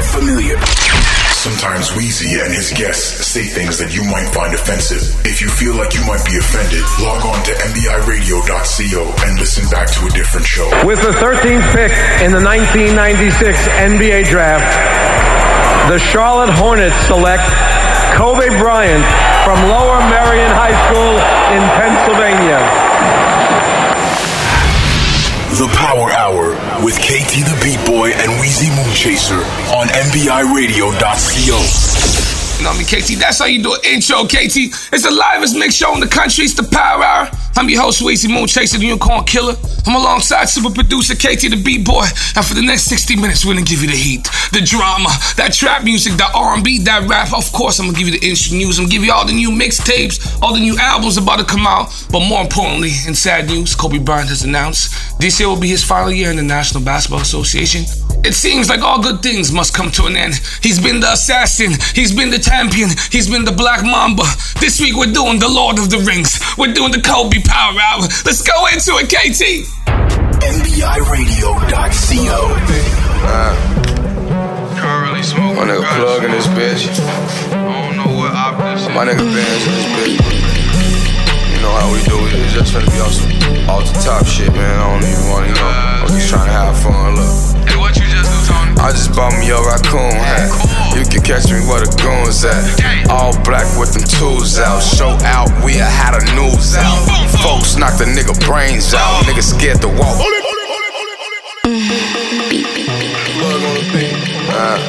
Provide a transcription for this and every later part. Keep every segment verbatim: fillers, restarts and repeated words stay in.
familiar. Sometimes Weezy and his guests say things that you might find offensive. If you feel like you might be offended, log on to M B I radio dot co and listen back to a different show. With the thirteenth pick in the nineteen ninety-six N B A draft, the Charlotte Hornets select Kobe Bryant from Lower Merion High School in Pennsylvania. The Power Hour with K T the Beat Boy and Weezy Moonchaser on M B I radio dot co. You know what I mean, K T? That's how you do an intro, K T. It's the livest mix show in the country. It's the Power Hour. I'm your host, Weezy Moonchaser, the Unicorn Killer. I'm alongside super producer K T the Beat Boy. And for the next sixty minutes, we're gonna give you the heat, the drama, that trap music, that R and B, that rap. Of course, I'm gonna give you the industry news. I'm gonna give you all the new mixtapes, all the new albums about to come out. But more importantly, in sad news, Kobe Bryant has announced this year will be his final year in the National Basketball Association. It seems like all good things must come to an end. He's been the assassin, he's been the champion, he's been the Black Mamba. This week we're doing the Lord of the Rings. We're doing the Kobe Power Hour. Let's go into it, K T. M B I radio dot co. Uh, my nigga plug in this bitch. I don't know what op this is. My nigga bands in this bitch. You know how we do it. It's just finna be on some off the top shit, man. I don't even wanna, you know. I'm just trying to have fun, look. Hey, what you just do, Tony? I just bought me a raccoon hat. You can catch me where the goons at. All black with them tools out. Show out, we had a news out. Folks knock the nigga brains out. Nigga scared to walk. Uh,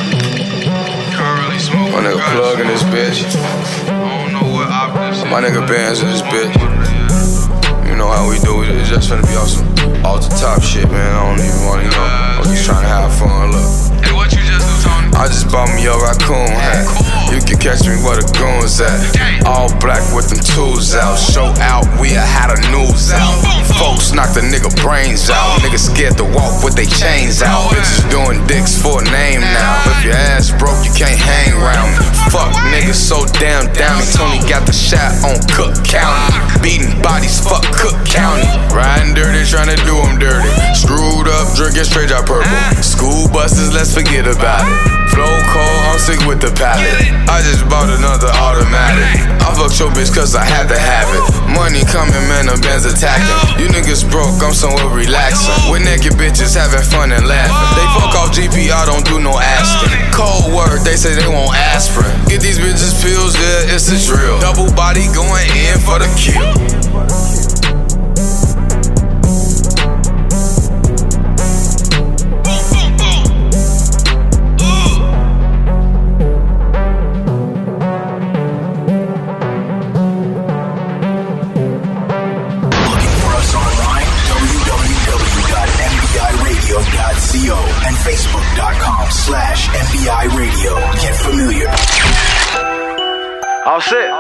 my nigga plug in this bitch. I don't know what op this is. My nigga bands in this bitch. You know how we do it. It's just finna be on some off the top shit, man. I don't even wanna, you know. I'm just trying to have fun, look. Hey, what you just do, Tony? I just bought me a raccoon hat. You can catch me where the goons at. All black with them tools out. Show out, we had a news out. Folks knock the nigga brains out. Niggas scared to walk with they chains out. Bitches doing dicks for a name now. If your ass broke, you can't hang around me. Fuck niggas so damn downy. Tony got the shot on Cook County. Beating bodies, fuck Cook County. Riding dirty, trying to do them dirty. Screwed up, drinking straight out purple. School buses, let's forget about it. Flow cold, I'm sick with the palette. I just bought another automatic. I fucked your bitch cause I had to have it. Money coming, man, the Benz attacking. You niggas broke, I'm somewhere relaxing. With naked bitches having fun and laughing. They fuck off G P, I don't do no asking. Cold word, they say they want aspirin. Get these bitches pills, yeah, it's a drill. Double body going in for the kill. And Facebook.com slash MBI Radio. Get familiar. All set.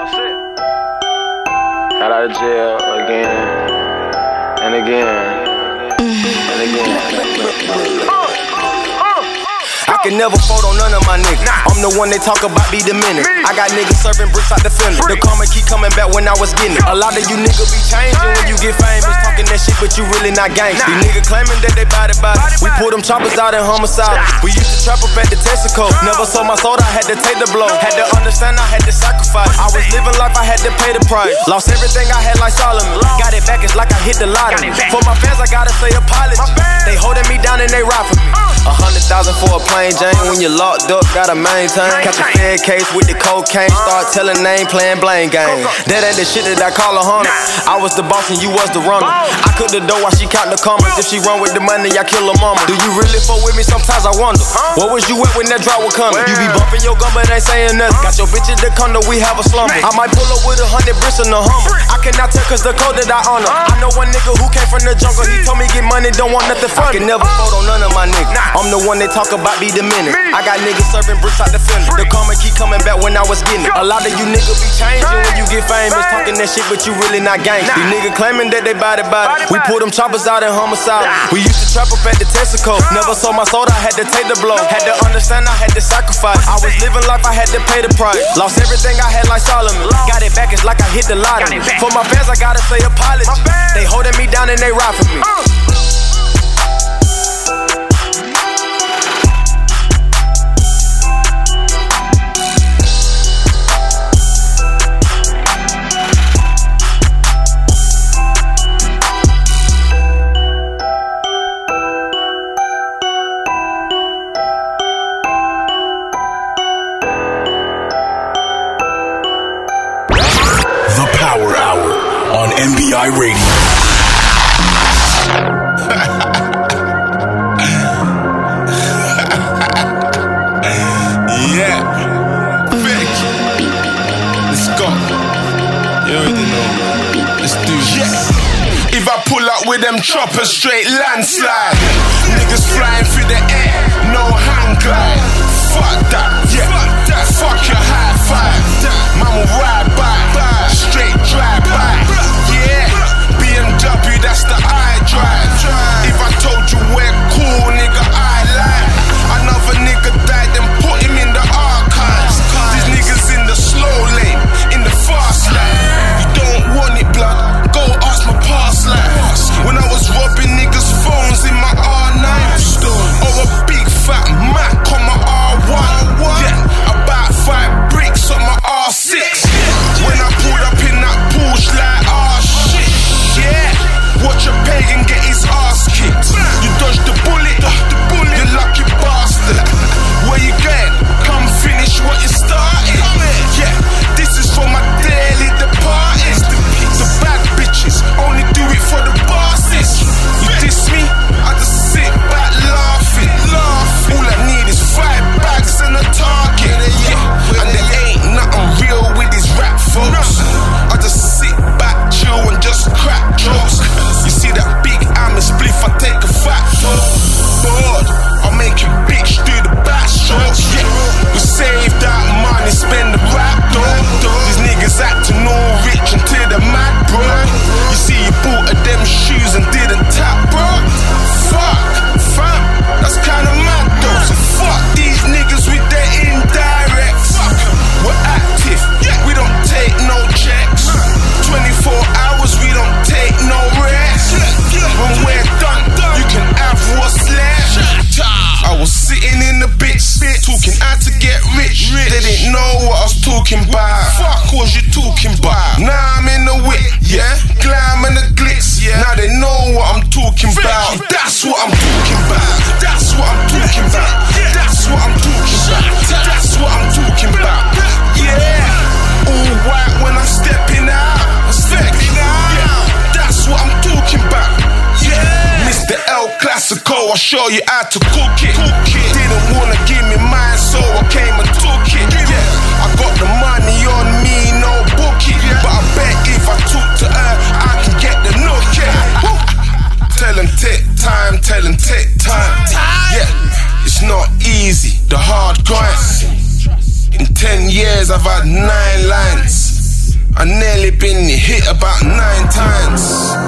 Got out of jail again and again and again. I can never fold on none of my niggas. I'm the one they talk about, be the minute. I got niggas serving bricks out the fender. The karma keep coming back when I was getting it. A lot of you niggas be changing when you get famous. Talking that shit, but you really not gangsta. These niggas claiming that they body body. We pull them choppers out in homicide. We used to trap up at the Texaco. Never sold my soul, I had to take the blow. Had to understand, I had to sacrifice. I was living life, I had to pay the price. Lost everything I had like Solomon. Got it back, it's like I hit the lottery. For my fans, I gotta say apology. They holding me down and they ride for me. A hundred thousand for a plain Jane. When you locked up, gotta maintain. Catch a fed case with the cocaine. Start telling name, playing blame game. That ain't the shit that I call a hunter. I was the boss and you was the runner. I cook the dough while she count the commas. If she run with the money, I kill her mama. Do you really fuck with me? Sometimes I wonder. What was you at when that drop was coming? You be bumping your gun but ain't saying nothing. Got your bitch in the condo, we have a slumber. I might pull up with a hundred bricks in the Hummer. I cannot tell cause the code that I honor. I know one nigga who came from the jungle. He told me get money, don't want nothing from me. I can never fold on none of my niggas. I'm the one they talk about, be the minute. I got niggas serving bricks out the fender. The karma keep coming back when I was getting it. A lot of you niggas be changing when you get famous. Talking that shit, but you really not gangsta. These niggas claiming that they body body. We pull them choppers out in homicide. We used to trap up at the Texaco. Never sold my soul, I had to take the blow. Had to understand, I had to sacrifice. I was living life, I had to pay the price. Lost everything I had like Solomon. Got it back, it's like I hit the lottery. For my my fans, I gotta say apology. They holding me down and they ride for me. Uh. I Radio. Yeah. Vic. Let's go. You already know. Let's do this. Yeah. If I pull up with them choppers, straight landslide. Niggas flying through the air, no hang glide. Fuck that, yeah. Fuck your high five. Mama ride by, straight drive by. Yeah. B M W, that's the I drive. If I told you we're cool, nigga, I lie. Another nigga died, then put him in the archives. These niggas in the slow lane, in the fast lane. You don't want it, blood, go ask my past life. When I was robbing niggas' phones in my R nine, or a big fat Mac on my R one. Yeah, about five bricks on my R six. When I pulled up in that Porsche like, oh shit, yeah. Watch a pagan get his ass kicked. You dodged the bullet, you lucky bastard. Where you going? Come finish what you started. Yeah, this is for my daily departed. The bad bitches only do it for the bosses. You diss me, I just sit back laughing. All I need is five bags and a target. Yeah, and there ain't nothing real with these rap folks. I just sit back, chill and just crack jokes. You see that big hammer spliff, I take a fat toke. Bored, I'll make you bitch do the back strokes. Yeah, we save that money, spend the rap though. These niggas acting all rich until they're mad, bro. You see you bought of them shoes and didn't tap, bro. Fuck, fam, that's kinda mad though. So fuck these niggas with their indirects. We're active, we don't take no checks. twenty-four hours, we don't take no rest. When we're done, you can have what's left. I was sitting in the bits, talking how to get rich. They didn't know what I was talking about. Fuck was you talking about? Now I'm in the whip, yeah, glam and the glitz. Now they know what I'm talking about. That's what I'm talking about. That's what I'm talking about. That's what I'm talking about. That's what I'm talking about. Yeah, all white when I'm stepping out. Stepping out. Yeah, that's what I'm talking about. Yeah, Mister El Clasico, I'll show you how to cook it. Cook it. Didn't wanna give me mine, so I came and took it. Yeah, I got the money on me, no bookie. But I bet if I talk to her, I can get the nook. Yeah. Tell them take time, tell them take time. Yeah, it's not easy, the hard grind. In ten years I've had nine lines. I nearly been hit about nine times.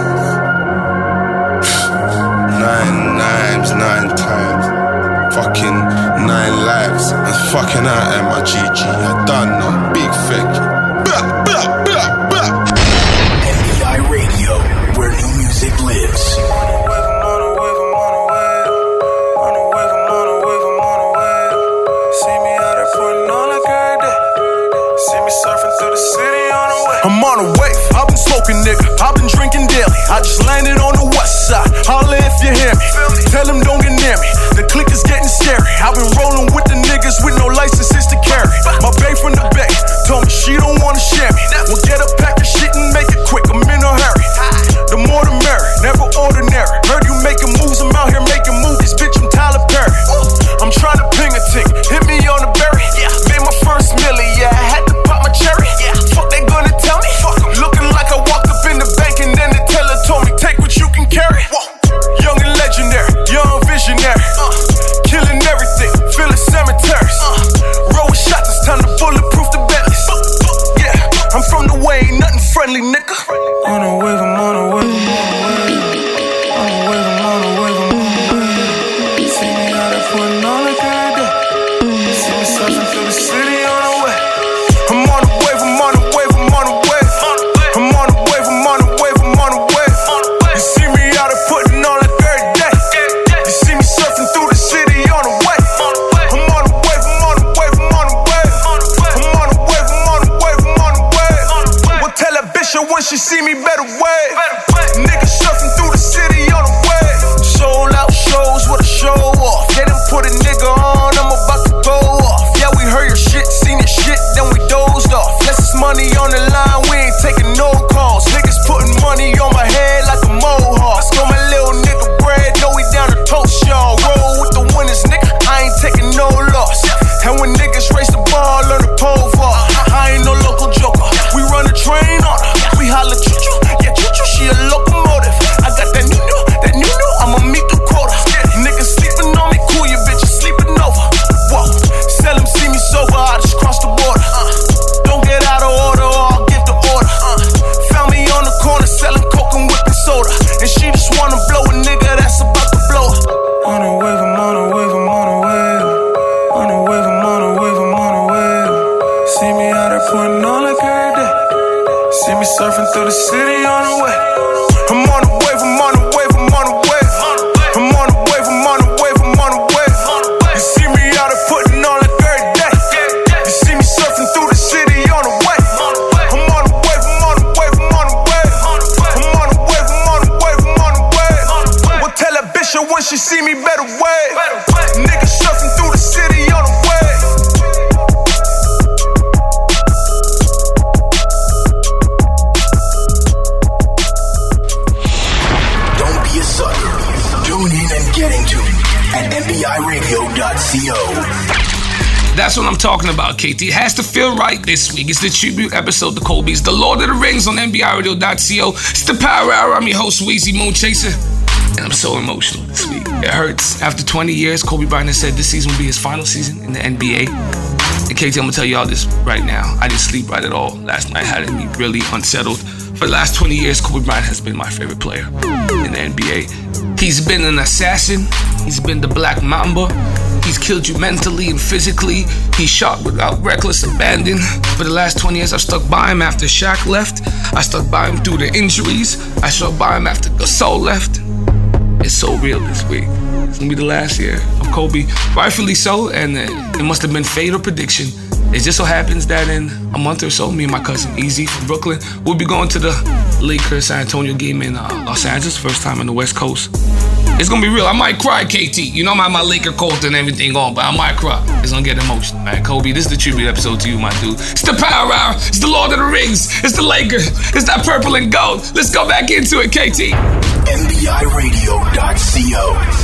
Nine times, nine times. Fucking nine lives. I'm fucking out at my G G. I done no big fake. Blah, blah, blah, blah. M B I Radio, where new music lives. I'm on a wave, I've been smoking, nigga. I've been drinking daily. I just landed on the west side. Holla if you hear me. Tell them don't get near me. The click is getting scary. I've been rolling with the niggas with no licenses to carry. My bae from the bay told me she don't wanna share me. Well, get a pack of shit and make it quick. I'm in a hurry. The more the merry, never ordinary. Heard you making moves, I'm out here making movies. Bitch, I'm Tyler Perry. I'm trying to ping a tick. Hit me on the berry. Made my first milli, yeah. I had to pop my cherry. Fuck they gonna tell me? Looking like I walked up in the bank and then the teller told me, take what you can carry. Young and legendary, young visionary. Killing everything, filling cemeteries. Roll shots, it's time to bulletproof the Bentleys. Yeah, I'm from the way, ain't nothing friendly, nigga. On a wave, I'm on a wave, I'm on a wave. On a wave, I'm on a wave, I'm on a wave. See me out there putting on like I did. See me surfing through the city on a wave. I'm on a wave, I'm on a wave, I'm on a wave. I'm on a wave, I'm on a wave, I'm on a wave. You see me out there putting on like every day. You see me surfing through the city on a wave. I'm on a wave, I'm on a wave, I'm on a wave. I'm on a wave, I'm on a wave, I'm on a wave. Well, tell that bitch when she see me better wave. Niggas surfing through the city on a wave. Sold out shows with a show off. They done put a nigga on, I'm about to go off. Yeah, we heard your shit, seen your shit, then we dozed off. Less money on the line, we ain't taking no calls. Niggas putting money on my surfing through the city on the way. I'm on the wave, I'm on the wave, I'm on the wave. I'm on the wave, I'm on the wave, I'm on the wave. You see me out there putting on like every day. You see me surfing through the city on the way. I'm on the wave, I'm on the wave, I'm on the wave. I'm on the wave, I'm on the wave, I'm on the wave. Well, tell that bitch that when she see me better wave. Niggas surfing through the city on the wave. Don't be a sucker. Tune in and get into it at N B I radio dot co. That's what I'm talking about, K T. It has to feel right this week. It's the tribute episode to Kobe. It's the Lord of the Rings on N B I radio dot co. It's the Power Hour. I'm your host, Weezy Moonchaser. And I'm so emotional this week. It hurts. After twenty years, Kobe Bryant has said this season will be his final season in the N B A. And K T, I'm gonna tell y'all this right now. I didn't sleep right at all last night. Had me really unsettled. For the last twenty years, Kobe Bryant has been my favorite player in the N B A. He's been an assassin. He's been the Black Mamba. He's killed you mentally and physically. He shot without reckless abandon. For the last twenty years, I've stuck by him after Shaq left. I stuck by him through the injuries. I stuck by him after Gasol left. It's so real this week. It's gonna be the last year of Kobe, rightfully so, and it must have been fate or prediction. It just so happens that in a month or so, me and my cousin Easy from Brooklyn, we'll be going to the Lakers San Antonio game in uh, Los Angeles, first time on the West Coast. It's gonna be real. I might cry, K T. You know, I'm my Laker cult and everything on, but I might cry. It's gonna get emotional, man. Kobe, this is the tribute episode to you, my dude. It's the Power Hour. It's the Lord of the Rings. It's the Lakers. It's that purple and gold. Let's go back into it, K T. N B I radio dot co.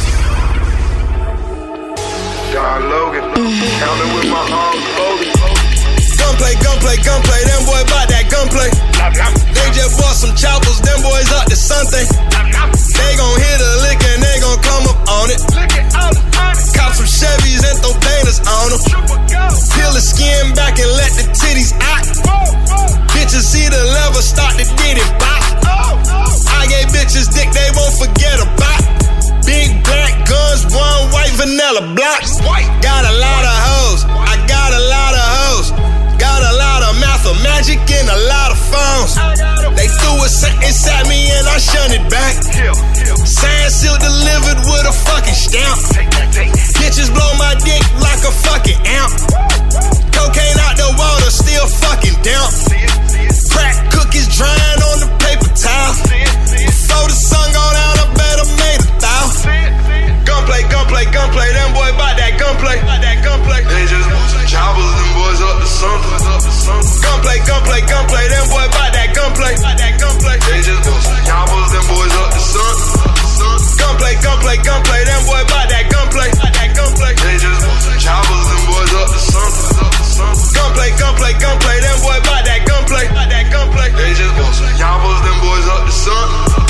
John Logan, counting with my arms folded. Gunplay, gunplay, gunplay, them boy bout that gunplay. They just bought some choppers, them boys up to something. They gon' hit a lick and they gon' come up on it. Cop some Chevys and throw banners on them. Peel the skin back and let the titties out. Bitches see the lever, start to get it pop. I gave bitches dick they won't forget about. Big black guns, one white vanilla blocks. Got a lot of hoes, I got a lot of hoes. Got a lot of math of magic and a lot of phones. They threw a sentence at me and I shunned it back. Sign seal delivered with a fucking stamp. Bitches blow my dick like a fucking amp. Cocaine out the water, still fucking damp. Crack cookies drying on the paper towel. Before the sun go down, I better made a thou. Gunplay, gunplay, gunplay, them boy bout that gunplay. They just want some choppers, them boys up to something. Gunplay, gunplay, gunplay, them boy bout that gunplay. They just want some choppers, them boys up to something. Gunplay, gunplay, gunplay, them boy bout that gunplay. They just want some choppers, them boys up to something. Gunplay, gunplay, gunplay, them boy bout that gunplay. They just want some choppers, them boys up to something.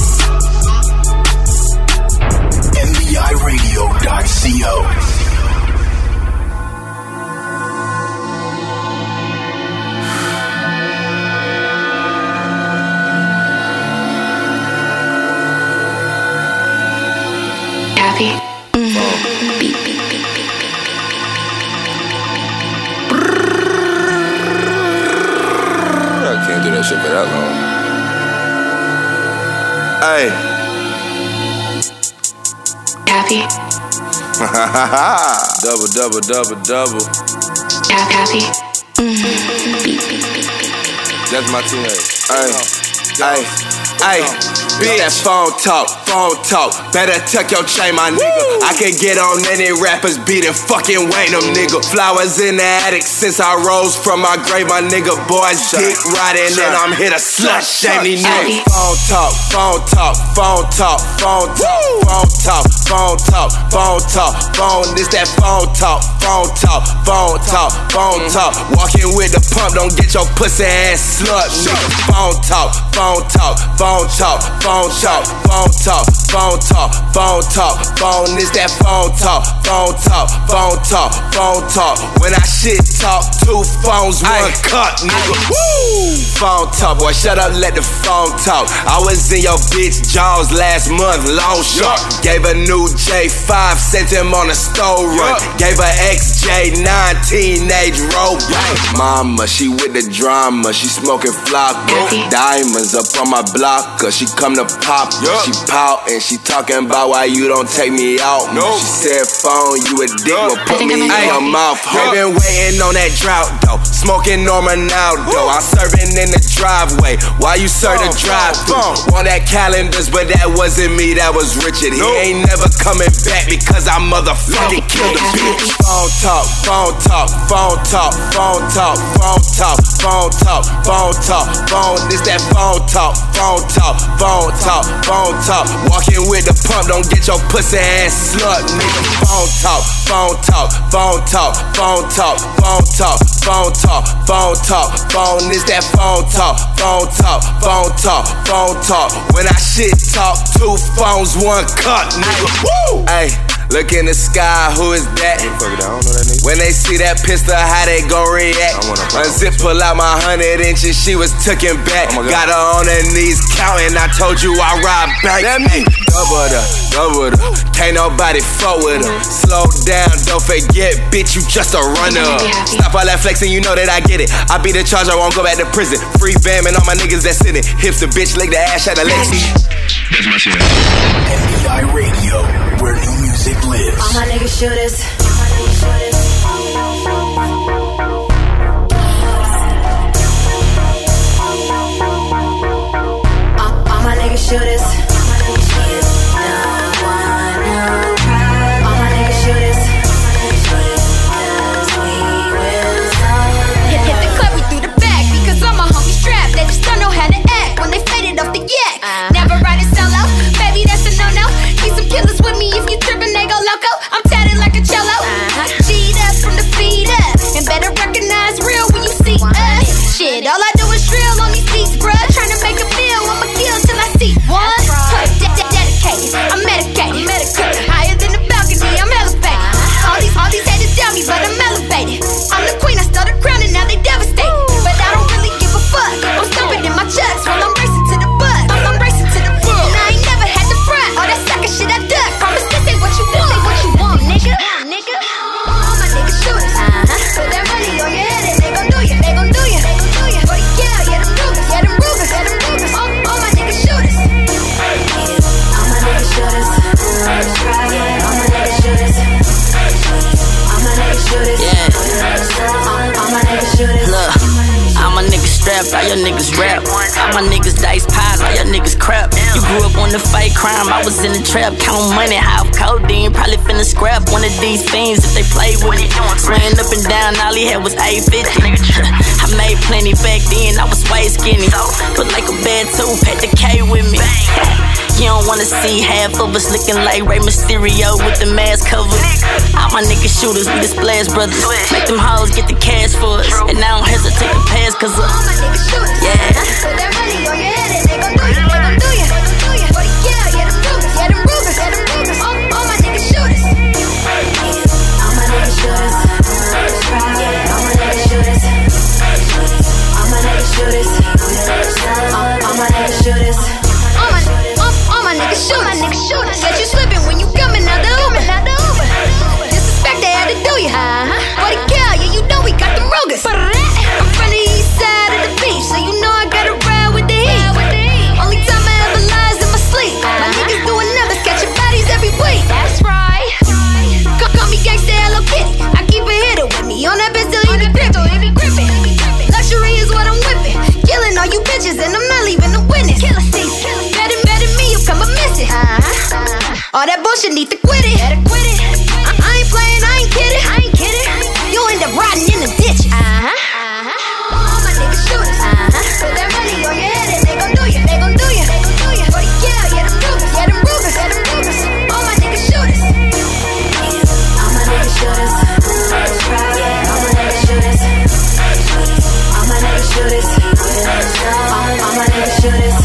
N B I radio dot co. Happy. Mm-hmm. Beep, beep, beep, beep, beep, beep, I can't do that shit for that long. Hey. Happy. Double, double, double, double. Happy. Mm-hmm. Beep, beep, beep, beep. That's my teammate. Hey, hey, hey. Bitch, that phone talk, phone talk. Better tuck your chain, my nigga. I can get on any rappers, beat and fucking Wayne them, nigga. Flowers in the attic since I rose from my grave, my nigga. Boys dick riding and I'm here to slut shame these niggas. Phone talk, phone talk, phone talk, phone talk, phone talk, phone talk, phone talk, phone. This that phone talk, phone talk, phone talk, phone talk. Walking with the pump, don't get your pussy ass slut, nigga. Phone talk, phone phone talk, phone talk, phone talk, phone talk, phone talk, phone talk, phone is that phone talk, phone talk, phone talk, phone talk. When I shit talk, two phones, one cut, nigga. Woo! Phone talk, boy, shut up, let the phone talk. I was in your bitch jaws last month, long shot. Gave a new J five, sent him on a store run. Gave her X J nine, teenage rope. Mama, she with the drama, she smoking flocka. Diamonds up on my block, cause she come to pop. She pout and she talking about why you don't take me out. She said, phone, you a dick, but put me in your mouth. They been waiting on that drought, though. Smoking on Ronaldo. I'm serving in the driveway. Why you serve the drive-thru? Want that calendars, but that wasn't me, that was Richard. He ain't never coming back because I motherfucking killed a bitch. Phone talk, phone talk, phone talk, phone talk, phone talk, phone talk, phone talk, phone. This that phone talk, phone talk, phone talk, phone talk. Walking with the pump, don't get your pussy ass slut, nigga. Phone talk, phone talk, phone talk, phone talk, phone talk, phone talk, phone talk, phone. This that phone talk, phone talk, phone talk, phone talk. When I shit talk, two phones, one cut, nigga. Woo! Hey. Look in the sky, who is that? When they see that pistol, how they gon' react? Unzip, pull out my hundred inches, she was tookin' back. Got her on her knees counting, I told you I ride back. Hey, double the, double the, can't nobody fuck with her. Slow down, don't forget, bitch, you just a runner. Stop all that flexing, you know that I get it. I be the charge, I won't go back to prison. Free bam and all my niggas that's in it. Hips the bitch, lick the ass out of Lexi. That's my shit. M B I Radio, where new music lives. All my niggas shooters. All my niggas shooters. All, all my niggas shooters. No one, no crowd. All my niggas shooters. Cause we will stop. Hit, hit the club, we threw the back because all my homies strapped. They just don't know how to act when they faded off the yak. Uh-huh. Never riding solo, baby, that's a no-no. Need some killers with me if you trippin', they go loco. I'm tatted like a cello. Uh-huh. G'd up from the feet up, and better recognize real when you see us. Shit, all I do is drill on these beats, bruh. Tryna make a meal, I'ma kill till I see one. Right. De- de- dedicated, I'm medicated, medicated. Higher than the balcony, I'm elevated. Uh-huh. All these, all these haters down me, but I'm elevated. I'm the queen, I stole the crown and now they devastated. Ooh. But I don't really give a fuck. I'm stomping in my chest while I'm racing to the bus. I'm, I'm racing to the bus, and I ain't never had the front. All that sucker shit I duck. Promise this ain't what you want. This ain't what you want, nigga. Nigga. All my niggas shooters. Uh-huh. Put that money on your head and they gon' do ya. They gon' do ya. They gon' do ya. forty cal, yeah, them Rugers. Yeah, them Rugers. Yeah, them Rugers. All, all my niggas shooters. All my niggas shooters. All my niggas shooters. All my niggas shooters. Yeah. All my niggas shooters. Look, all my niggas strapped, all your niggas rap. All my niggas dice pies, all your niggas crap. You grew up on the fake crime, I was in the trap. Count money, half codeine, probably finna scrap one of these things if they play with it. Ran up and down, all he had was eight fifty. I made plenty back then, I was way skinny. But like a bad tooth, had the K with me. You don't wanna see half of us looking like Rey Mysterio with the mask covered. All my niggas shooters, we the Splash Brothers. Make them hoes get the cash for us, and I don't hesitate to pass cause of all my niggas shooters. Yeah. Put that money on your head and they gon' do ya. They gon' do ya. forty cal, yeah, them Rugers. Yeah, them Rugers. Yeah, them Rugers. All, all my niggas shooters. All my niggas shooters. All my niggas shooters. All my niggas shooters. All my niggas shooters. All my, all, all my niggas shooters. My niggas shooters. Get you slipping when you coming out the Uber. Disrespect, they had to do ya. Uh-huh. forty cal, yeah, you know we got them Rugers. I'm from the east side of the beach, so you know I gotta ride with the heat. Only time I ever lies in my sleep. My niggas doing numbers, catching bodies every week. That's right. Call, call me gangsta Hello Kitty. I keep a hitter with me on that bitch till he be gripping. Luxury is what I'm whipping. Killing all you bitches and I'm not leaving a witness. Killer seats. Better, better me, you come a missing. Uh-huh. All that bullshit need to quit it. Better quit it. I, I ain't playing, I ain't kidding. I ain't kidding. You end up riding in the ditch. Uh-huh. Uh-huh. All my niggas shooters. Uh-huh. Put that money on your head and they gon' do ya. They gon' do ya. They gon' do ya. forty cal, yeah, them Rugers. Yeah, them Rugers. Yeah, them Rugers. All my niggas shooters. All my niggas shooters. All my niggas shooters. All my niggas shooters. All my niggas shooters.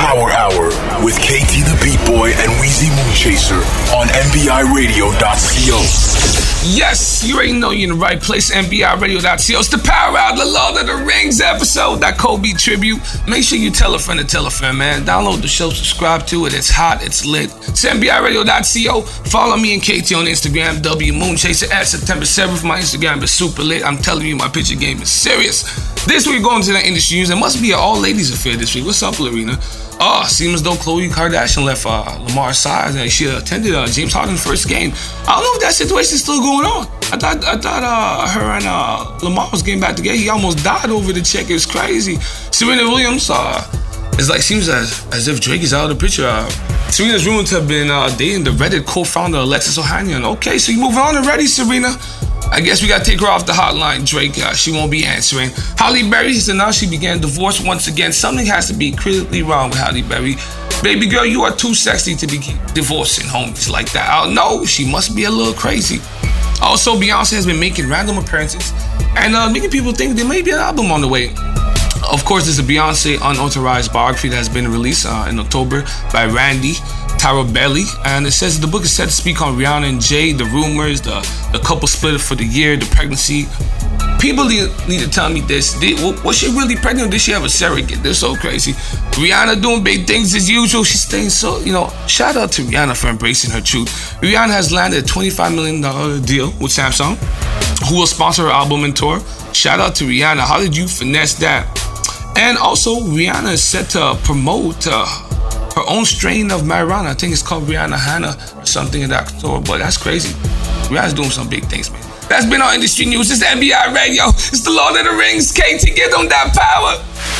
Power Hour with K T the Beat Boy and Weezy Moonchaser on M B I radio dot co. Yes, you already know you're in the right place, M B I radio dot co. It's the Power Hour, the Lord of the Rings episode, that Kobe tribute. Make sure you tell a friend to tell a friend, man. Download the show, subscribe to it. It's hot, it's lit. It's M B I radio dot co. Follow me and K T on Instagram, W Moonchaser, at September seventh. My Instagram is super lit. I'm telling you, my picture game is serious. This week, going to the industry news. It must be an all-ladies affair this week. What's up, Lorena? Oh, seems as though Khloe Kardashian left uh, Lamar's side and she attended uh, James Harden's first game. I don't know if that situation is still going on. I thought I thought uh, her and uh, Lamar was getting back together. He almost died over the check. It was crazy. Serena Williams, uh, it's like seems as as if Drake is out of the picture. Uh, Serena's rumored to have been uh, dating the Reddit co-founder Alexis Ohanian. Okay, so you moving on already, Serena? I guess we gotta take her off the hotline, Drake. Uh, she won't be answering. Halle Berry has announced she began divorce once again. Something has to be critically wrong with Halle Berry. Baby girl, you are too sexy to be divorcing homies like that. I don't know, she must be a little crazy. Also, Beyonce has been making random appearances and uh, making people think there may be an album on the way. Of course, there's a Beyonce unauthorized biography that has been released uh, in October by Randy Tarabelli, and it says the book is set to speak on Rihanna and Jay, the rumors, the, the couple split for the year, the pregnancy. People need, need to tell me this. Did, was she really pregnant or did she have a surrogate? They're so crazy. Rihanna doing big things as usual. She's staying so, you know, shout out to Rihanna for embracing her truth. Rihanna has landed a twenty-five million dollars deal with Samsung, who will sponsor her album and tour. Shout out to Rihanna. How did you finesse that? And also, Rihanna is set to promote uh, her own strain of marijuana. I think it's called Rihanna Hannah or something in that store, but that's crazy. Rihanna's doing some big things, man. That's been our industry news. It's M B I Radio. It's the Lord of the Rings. K T, get them that power.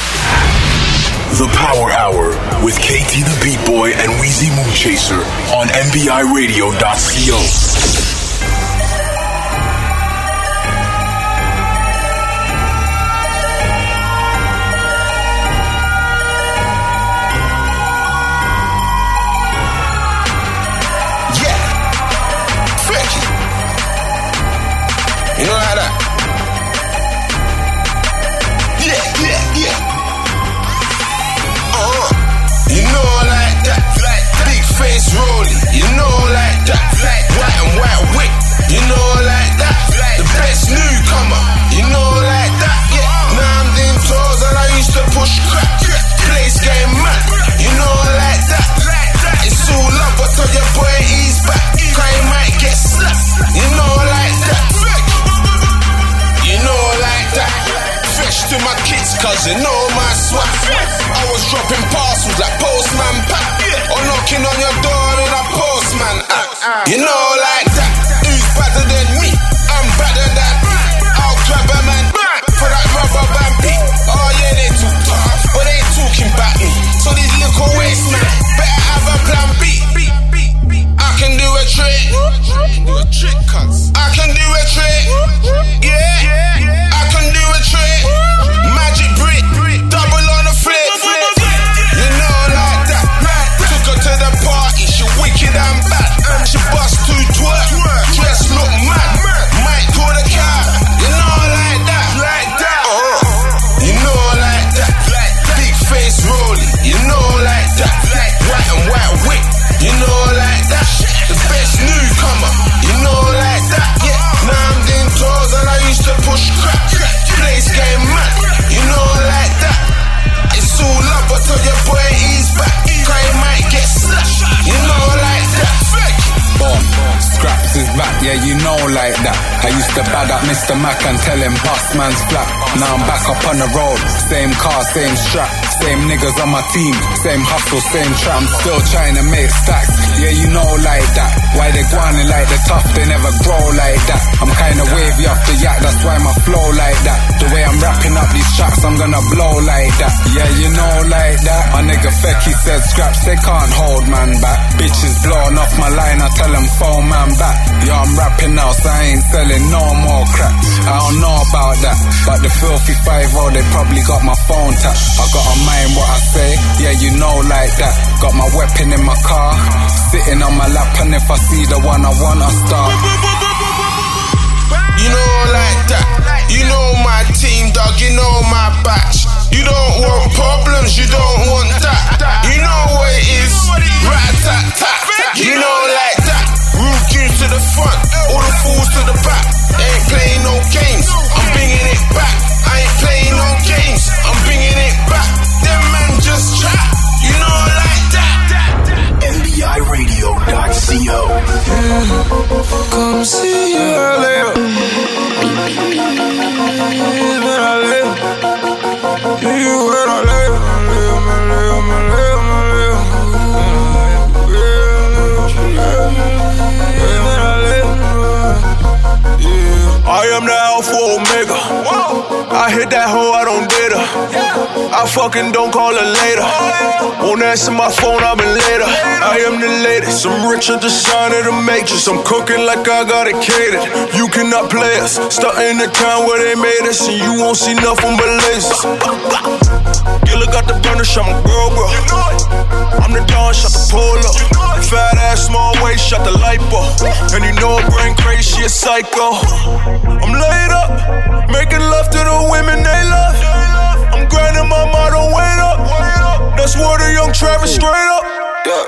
The Power Hour with K T the Beat Boy and Weezy Moonchaser on M B I radio dot co. You know how that? Yeah, yeah, yeah. Uh-huh. You know like that. Like that. Big face rolling. You know like that. Like white and white wig. You know like that. Like the best newcomer. You know like that. Yeah. Now I'm doing tours and I used to push crap. Place game mad. You know like that. Like that. It's all up, but tell your boy he's back. Cause he might get slapped. You know like that. You know like that. Fresh to my kids cause you know my swag. I was dropping parcels like postman pack. Or knocking on your door in a postman act. You know like that. Who's better than me? I'm better than. I'll grab a man for that rubber band beat. Oh yeah, they too tough, but they ain't talking about me. So these little waste man better have a plan B. I can do a trick. I can do a trick, cuz. I can do a trick. Yeah. I can do a trick. Magic brick. Double on the flip. You know like that. Took her to the party. She wicked and bad. And she bust two twerk. Dress look mad. Might call the cab. You know like that. Like that. Uh-huh. You know like that. Big face rolling. You know like that. White and white wig. You know like that. The best newcomer. You know like that. Yeah. Now I'm doing tours and I used to push crap. Place game mad. You know like that. It's all up, but tell your boy he's back. Cause he might get slapped. You know like that. Boom. Scraps is back, yeah, you know like that. I used to bag up Mister Mac and tell him boss man's flat. Now I'm back up on the road. Same car, same strap. Same niggas on my team. Same hustle, same trap. I'm still trying to make stacks. Yeah, you know like that. Why they whining like they tough, they never grow like that. I'm kinda wavy off the yak, that's why my flow like that. The way I'm wrapping up these tracks, I'm gonna blow like that. Yeah, you know like that. My nigga Fecky said scraps, they can't hold man back. Bitches blowing off my line, I tell them phone man back. Yeah, I'm rapping now, so I ain't selling no more crap. I don't know about that, but the filthy five oh, they probably got my phone tapped. I gotta mind what I say, yeah, you know like that. Got my weapon in my car, sitting on my lap, and if I see the one I want, I start. You know like that. You know my team, dog, you know my batch. You don't want problems, you don't want that. You know I fucking don't call her later. Won't answer my phone, I've been later. I am the latest. I'm Richard, the sign of the matrix. I'm cooking like I got it catered. You cannot play us. Starting the town where they made us, and you won't see nothing but lasers. Gilla got the burner, shot my girl, bro. I'm the Don, shot the polo. Fat ass, small waist, shot the lipo. And you know a brain crazy, she a psycho. I'm laid up, making love to the women they love. I'm grinding my motto, wait up. That's word of young Travis, straight up. Yeah.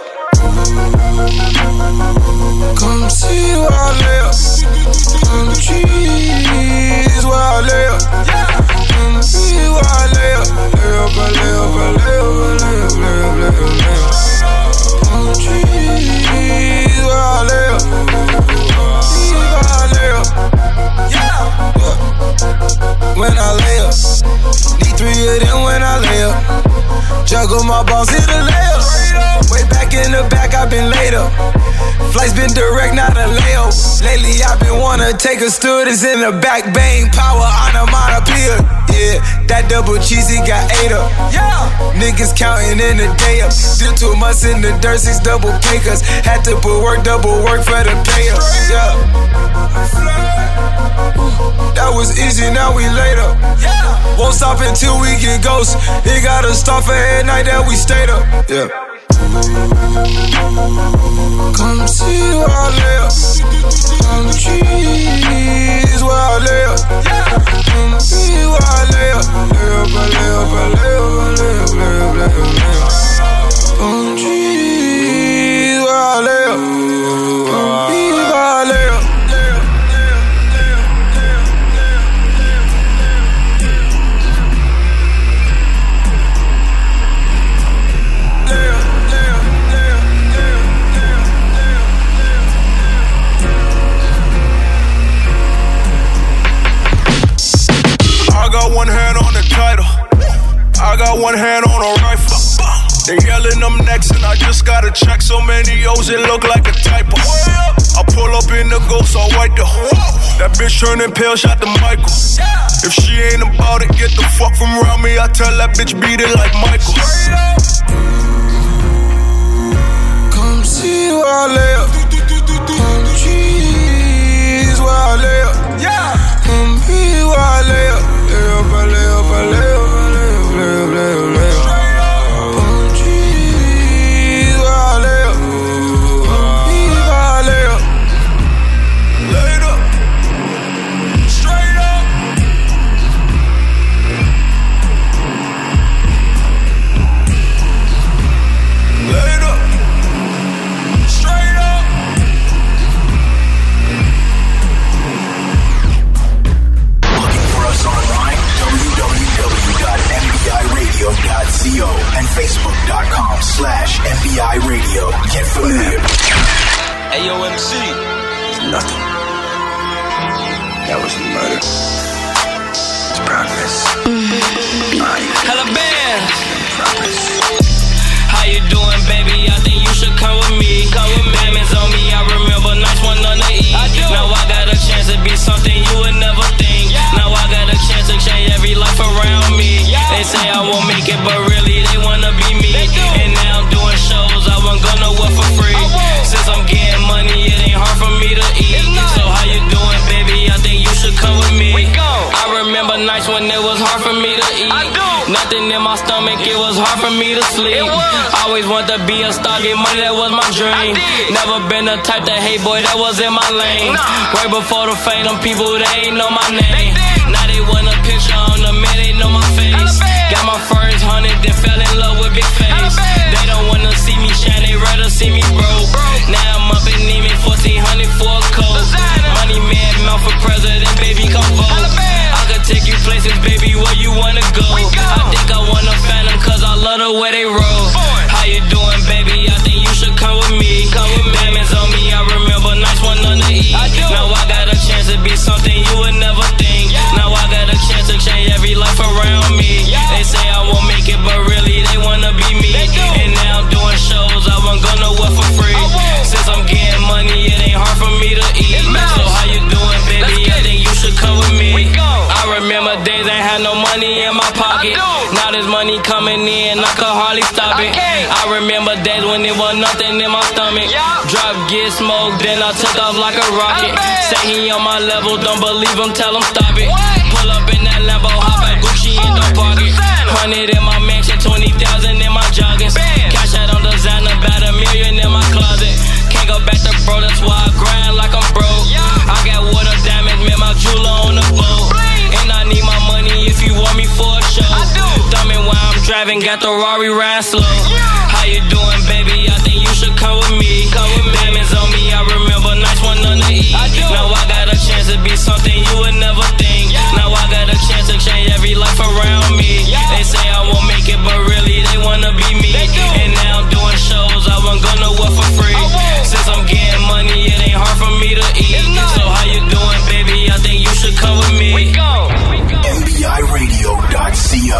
Come see where I lay up. Come cheese where I lay up. Come see where I lay up. Lay up, I lay up, I lay up, I lay up, lay up, lay up, lay up. Come cheese where I lay up. See where I lay up. Yeah. When I lay up, need three of them when I lay up. Juggle my balls, hit a layup. Way back in the back, I've been laid up. Flight's been direct, not a layup. Lately, I've been wanna take a students in the back, bang, power, onomatopoeia. Yeah, that double cheesy got ate up. Yeah, niggas counting in the day up. Still two months in the dirt, six double pay cuts. Had to put work, double work for the payers. Yeah, that was easy, now we laid up. Yeah, won't stop until we get ghosts. It gotta start for every night that we stayed up. Yeah. Come see where I lay up. Come cheese where I lay up. Come see where I lay up. Lay up, I lay up, I lay up, I lay up, lay up, lay up, lay up. Come cheese where I lay up. Come cheese where I lay up. One hand on the title, I got one hand on a rifle. They yelling them next and I just gotta check so many O's it look like a typo. I pull up in the ghost all white though. That bitch turning pale, shot the Michael. If she ain't about it, get the fuck from around me. I tell that bitch beat it like Michael. Come see where I lay up. Come cheese where I lay up. Come be where I lay up. Lay up, I lay up, I lay up, I lay up, lay up, lay up, lay up. Come cheese where I lay up. Come be where I lay up. Laid up, straight up. Laid up, straight up. Looking for us online? w w w dot m b i radio dot co and facebook dot com slash m b i radio. Get familiar. Hey yo, M C. It's nothing. That was murder. It's progress. Calaban. How you doing, baby? I think you should come with me. Come with me. Diamonds on me, I remember nights one on the E. I do. Now I got a chance to be something you would never think. Yeah. Now I got a chance to change every life around me. Yeah. They say I won't make it, but really they wanna be me. And now I'm doing shows, I won't go nowhere for free. Since I'm getting money, it ain't hard for me to eat. So how you doing, baby? I think you should come with me. I remember nights when it was hard for me to eat. I do. Nothing in my stomach, it was hard for me to sleep. Always wanted to be a star, get money, that was my dream. Never been the type to hate, boy, that was in my lane. Nah. Right before the fame, them people, they ain't know my name. Now they want a picture on the man, they know my face. Got my first hundred, then fell in love with big face. They don't wanna see me shine, they rather see me broke. Now I'm up in Neiman, fourteen hundred for a coat. Money man, mount for president, baby, come vote. I could take you places, baby, where you wanna go. I think I wanna find them, cause I love the way they roll. How you doing, baby? I think you should come with me. Come with me. Diamonds on me, I remember nights one on the E. Now I got a chance to be something you would never think. Now I got a chance to change every life around me. They say I won't make it, but coming in, I could hardly stop it. I remember days when it was nothing in my stomach. Drop, get smoked, then I took off like a rocket. Say he on my level, don't believe him, tell him stop it. Pull up in that Lambo, hop at Gucci and don't park it. Hundred in my mansion, twenty thousand in my joggings. Cash out on designer, about a million in my closet. Can't go back to bro, that's why I grind like I'm broke. I got water diamonds, man, my jeweler on the boat. And I need my money if you want me for a show. Thumbing while I'm driving, got the Rari ride slow. How you doing, baby? I think you should come with me. Diamonds on me, I remember nights one on the E. Now I got a chance to be something you would never think. Now I got a chance to change every life around me. They say I won't make it, but really they wanna be me. And now I'm doing shows, I won't go nowhere for free. Since I'm getting money, it ain't hard for me to eat. So how you doing, baby? I think you should come with me. M B I radio dot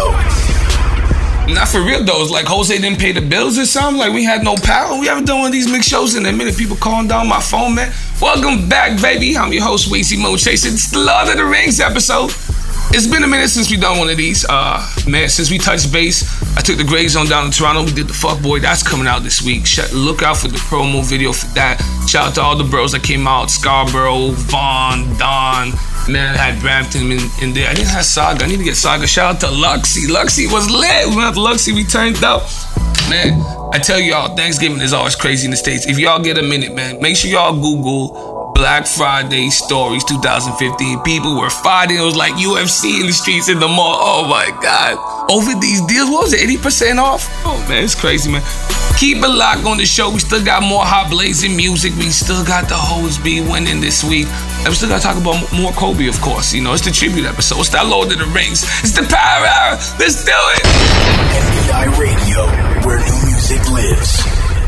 co. Not for real though, it's like Jose didn't pay the bills or something. Like we had no power. We haven't done one of these mixed shows in a minute. People calling down my phone, man. Welcome back, baby. I'm your host, Weezy Moon Chase. It's the Lord of the Rings episode. It's been a minute since we done one of these. Uh, man, since we touched base, I took the Grey Zone down to Toronto. We did the Fuck Boy. That's coming out this week. Look out for the promo video for that. Shout out to all the bros that came out. Scarborough, Vaughn, Don. And then I had Brampton in, in there. I didn't have Saga. I need to get Saga. Shout out to Luxie. Luxie was lit. We went out to Luxie. We turned up. Man, I tell y'all, Thanksgiving is always crazy in the States. If y'all get a minute, man, make sure y'all Google Black Friday Stories twenty fifteen. People were fighting. It was like U F C in the streets in the mall. Oh my God. Over these deals, what was it, eighty percent off? Oh man, it's crazy, man. Keep it locked on the show. We still got more hot blazing music. We still got the Hoes Be winning this week. And we still got to talk about more Kobe, of course. You know, it's the tribute episode. It's that Lord of the Rings. It's the Power Hour. Let's do it. M B I Radio, where new music lives.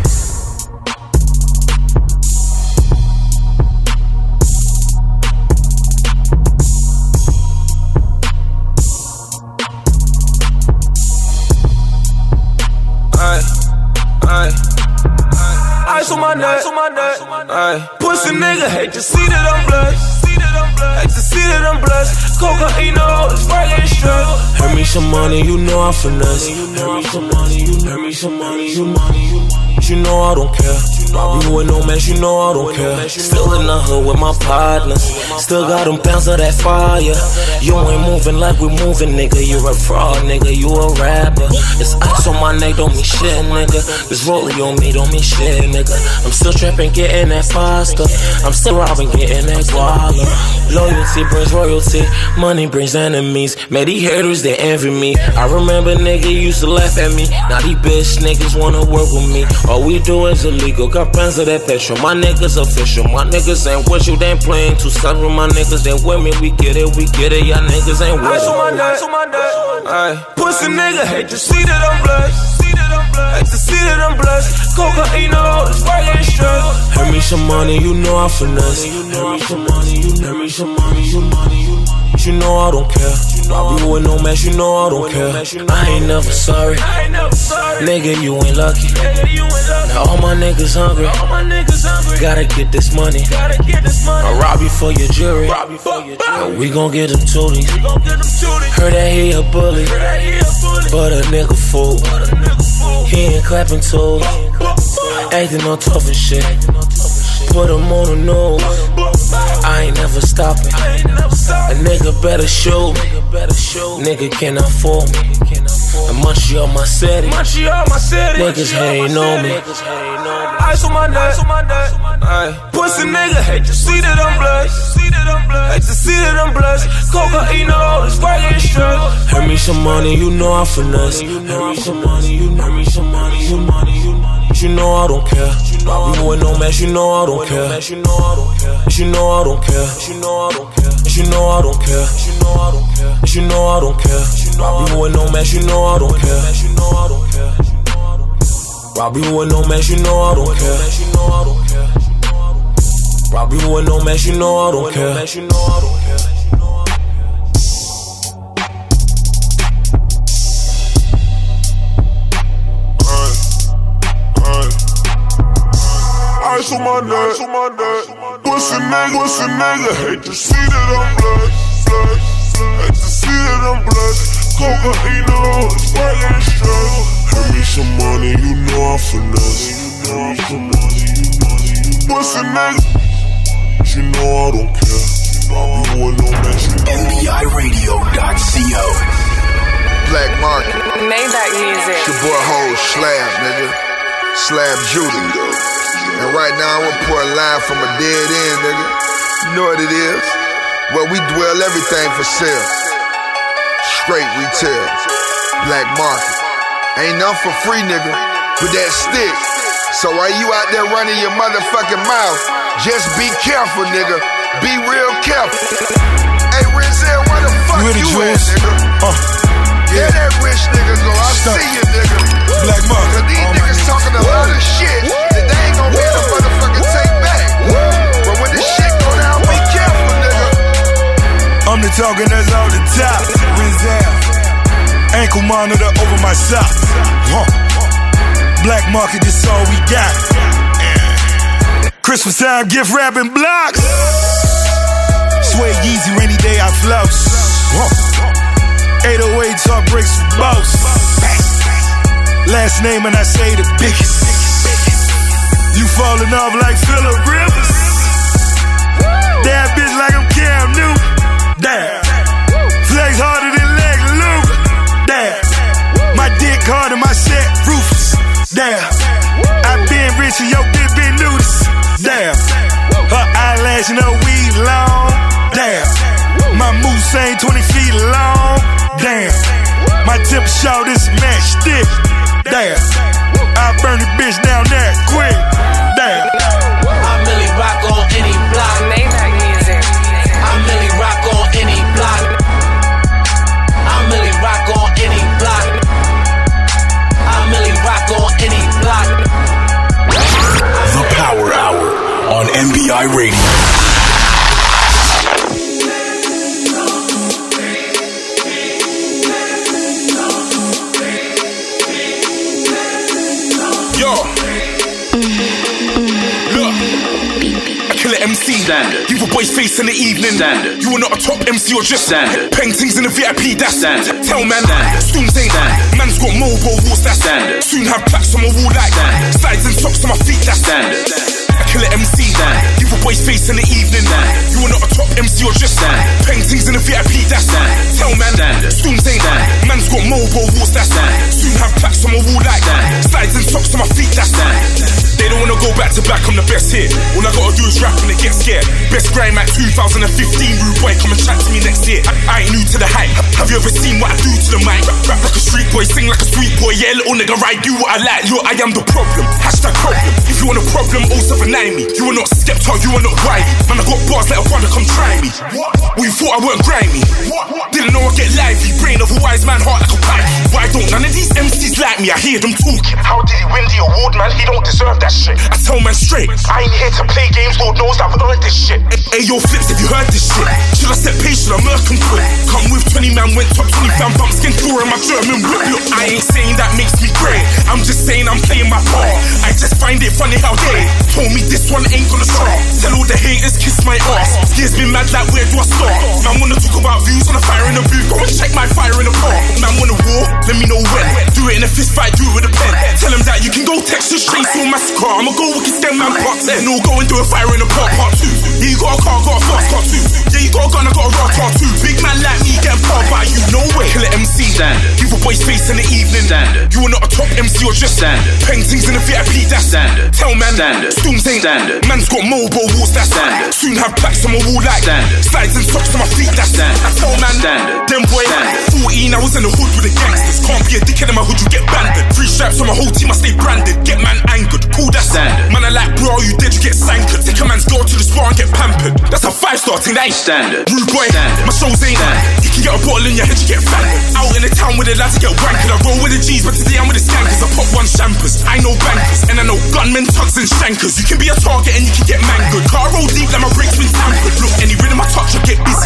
Ice on my neck, on my neck. Ay. Pussy nigga, hate to see that I'm blessed. Hate to see that I'm blessed. Cocaine, no, it's right ain't stress. Hand me some money, you know I finesse. Hand me some money, you hand me some money, you money, you money. You know I don't care. Rob you with no mess, you know I don't care. Still in the hood with my partners. Still got them pounds of that fire. You ain't moving like we moving, nigga. You a fraud, nigga. You a rapper. It's ice on my neck, don't mean shit, nigga. This rollie on me, don't mean shit, nigga. I'm still trapping, getting that faster. I'm still robbing, getting that guala. Loyalty brings royalty. Money brings enemies. Man, these haters, they envy me. I remember nigga used to laugh at me. Now these bitch niggas wanna work with me. All we do is illegal. Got plans of that petrol. My niggas official. My niggas ain't with you, they ain't playing too sad with my niggas. They with me, we get it, we get it. Y'all niggas ain't with it. Ice on my neck, on my neck. Ay. Pussy nigga, hate to see that I'm blessed. Hate to see that I'm blessed. Cocaine, no, it's right ain't stress. Hand me some money, you know I finesse. Hand me some money, you hand me some money, you money, you money. You know I don't care. Rob you with no mess, you know I don't care. I ain't never sorry. Nigga, you ain't lucky. Now all my niggas hungry. Gotta get this money. I'll rob you for your jewelry. And we gon' get them tooties. Heard that he a bully, but a nigga fool. He ain't clapping toes, acting on tough and shit. Put him on the news. I ain't never stopping. A nigga better shoot. Nigga cannot fool me. In Montreal, my city. Niggas hating on me. Ice on my neck. Ay. Pussy nigga, hate to see that I'm blessed. Hate to see that I'm blessed. Cocaine, no, it's right ain't stress. Hand me some money, you know I finesse. Hand me some money, you hand me some money, you money, you money. You know I don't care. Rob you with no mess, you know I don't care. You know I don't care. You know I don't care. You know I don't care. You know I don't care. You know I don't care. You know I don't care. Rob you with no mess, you know I don't care. You know I don't care. Rob you with no mess, you know I don't care. You know I don't care. Rob you with no mess, you know I don't care. You know I don't care. Ice on my neck, on my neck. Pussy nigga, pussy nigga. Hate to see that I'm blessed, blessed. Hate to see that I'm blessed. Cocaine on the sparkling stress. Hand me some money, you know I finesse. Hand me some money, you know you pussy nigga. You know I don't care. I'll be with no mention. M B I radio dot co. Black Market. Maybach music. It's your boy Ho Slab, nigga. Slab Judah. And right now I'm reporting live from a dead end, nigga. You know what it is? Where we dwell everything for sale. Straight retail. Black Market. Ain't nothing for free, nigga. With that stick. So while you out there running your motherfucking mouth, just be careful, nigga. Be real careful. Hey, Rizal, where the fuck you, you at, nigga? Uh, yeah, that rich nigga go. I Stop. see you, nigga. Black Market. Cause these oh niggas talking a lot of shit that they ain't gonna be able to motherfucking take back. But when this shit go down, be careful, nigga. I'm the talking that's off the top. Rizal. Ankle monitor over my socks. Huh. Black Market, this all we got. Christmas time, gift wrapping blocks. Sway Yeezy, rainy day I flouse. eight oh eight top breaks with boss. Last name and I say the biggest. You falling off like Phillip Rivers. That bitch like I'm Cam Newton. Damn. Flex harder than Leg Luger. Damn. My dick hard and my set ruthless. Damn. I been rich and your bitch been nudist. Damn. Her eyelash and her weed long. Damn. My moose ain't twenty feet long. Damn. My tip short is match stick. Damn. I burn the bitch down there quick. Damn. I really rock on any block. Maybach music. I really rock on any block. I really rock on any block. I really rock on any block. The Power Hour on M B I Radio. Yo, look, I kill an M C. Standard. You a boy's face in the evening. Standard. You are not a top M C or just standard. Paintings in the V I P. That's standard. Tell man, Stooms ain't standard. Man's got mobile walls. That's standard. Soon have plaques on my wall like that. Slides and socks on my feet. That's standard. I kill an M C. Standard. You a boy's face in the evening. Standard. You are not a top M C or just standard. Paintings in the V I P. That's standard. Tell man, Stooms ain't standard. Man's got mobile walls. That's standard. Soon have plaques on my wall like that. Slides and socks on my feet. That's standard. They don't wanna go back to back, I'm the best here. All I gotta do is rap and they get scared. Best grime at two thousand fifteen, rude boy, come and chat to me next year. I, I ain't new to the hype. Have you ever seen what I do to the mic? Rap, rap like a street boy, sing like a sweet boy. Yeah, little nigga, right, do what I like. Yo, I am the problem. Hashtag problem. If you want a problem, oh seven nine me. You are not Skepta, you are not Wiley. Man, I got bars, let a brother come try me. What? Well, you thought I weren't grimy. What? Didn't know I get lively. Brain of a wise man, heart like a pipe. Why don't none of these M Cs like me? I hear them talking. How did he win the award, man? He don't deserve that shit. I tell man straight, I ain't here to play games, Lord knows I've earned this shit. Hey, yo, Flips, if you heard this shit, should I set pace, should I murk and quit? Come with twenty man, went top twenty fam, bump skin tour in my German whip. Look, I ain't saying that makes me great, I'm just saying I'm playing my part. I just find it funny how they told me this one ain't gonna start. Tell all the haters, kiss my ass. Years been mad like where do I start? Man wanna talk about views on a fire in the booth, go and check my fire in the park. Man wanna war, let me know when. Do it in a fist fight, do it with a pen. Tell them that you can go Texas straight to a massacre. I'ma go wicked stem man part ten. No, go and do a fire in the park part two. Yeah, you got a car, got a fast car too. Yeah, you got a gun, I got a raw car too. Big man like me getting powered by you, no way. Kill an M C. Standard. You a boy's face in the evening. Standard. You are not a top M C or just standard. Paintings in the V I P. That's standard. Tell man, standard. Stooms ain't standard. Man's got mobile walls. That's standard. Soon have plaques on my wall like standard. Slides and socks on my feet. That's standard. I tell man, standard. Them boy, fourteen, I was in the hood with the gangsters. Can't be a dickhead in my hood, you get banded. Three stripes on my whole team, I stay branded. Get man angered. Cool, that's standard. Man, I like bro, you dead, you get sankered. Take a man's girl to the spa and get pampered. That's a five star thing, that ain't standard. Rude boy, standard. My shows ain't standard. You can get a bottle in your head, you get banded. Out in the town with the lads, you get wankered. I roll with the G's, but today I'm with the skankers. I pop one champers. I know bankers, and I know gunmen, tugs and shankers. You can be a target and you can get mangled. Car roll deep like my brakes been tampered. Look, any rhythm I touch, I get busy. Hey,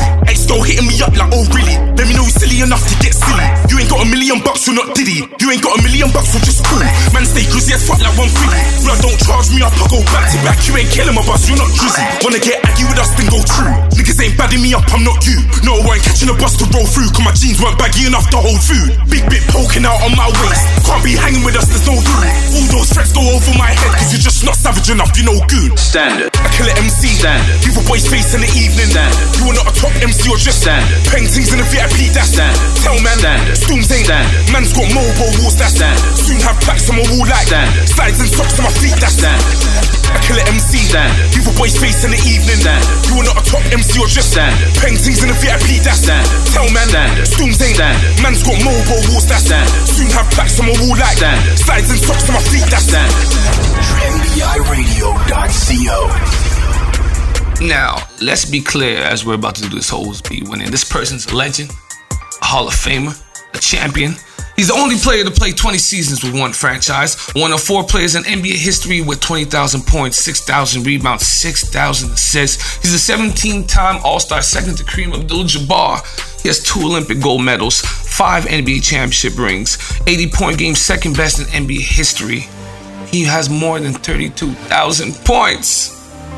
though, hitting me up like, oh really? Let me know he's silly enough to get silly. You ain't got a million bucks, you're not Diddy. You ain't got a million bucks, you're just cool. Man stay grizzy as fuck like one fifty. Blood don't charge me up, I go back to back. You ain't killing my bus, you're not drizzy. Wanna get aggy with us, then go true. Niggas ain't badding me up, I'm not you. No, I ain't catching a bus to roll through, cause my jeans weren't baggy enough to hold food. Big bit poking out on my waist. Can't be hanging with us, there's no rule. All those threats go over my head, cause you're just not savage enough, you know goon. Standard. I kill an M C. Standard. Give a boy's face in the evening. Standard. You are not a top M C, you're just standard. Peng things in the V I P, that's standard. Tell man, standard. Storms ain't standard. Man's got mobile walls, that's standard. Soon have plaques on my wall like standard. Slides and socks on my feet, that's standard. I kill an M C. Standard. Give a boy's face in the evening. Standard. You are not a top M C, you're just standard. Peng things in the V I P, that's standard. Tell man, standard. Storms ain't standard. Man's got mobile walls, that's standard. Soon have plaques on my wall like standard. Slides and socks on my feet, that's standard. M B I radio dot co. Now, let's be clear as we're about to do this whole speed winning. This person's a legend, a Hall of Famer, a champion. He's the only player to play twenty seasons with one franchise. One of four players in N B A history with twenty thousand points, six thousand rebounds, six thousand assists. He's a seventeen-time All-Star, second to Kareem Abdul-Jabbar. He has two Olympic gold medals, five N B A championship rings, eighty-point game, second best in N B A history. He has more than thirty-two thousand points.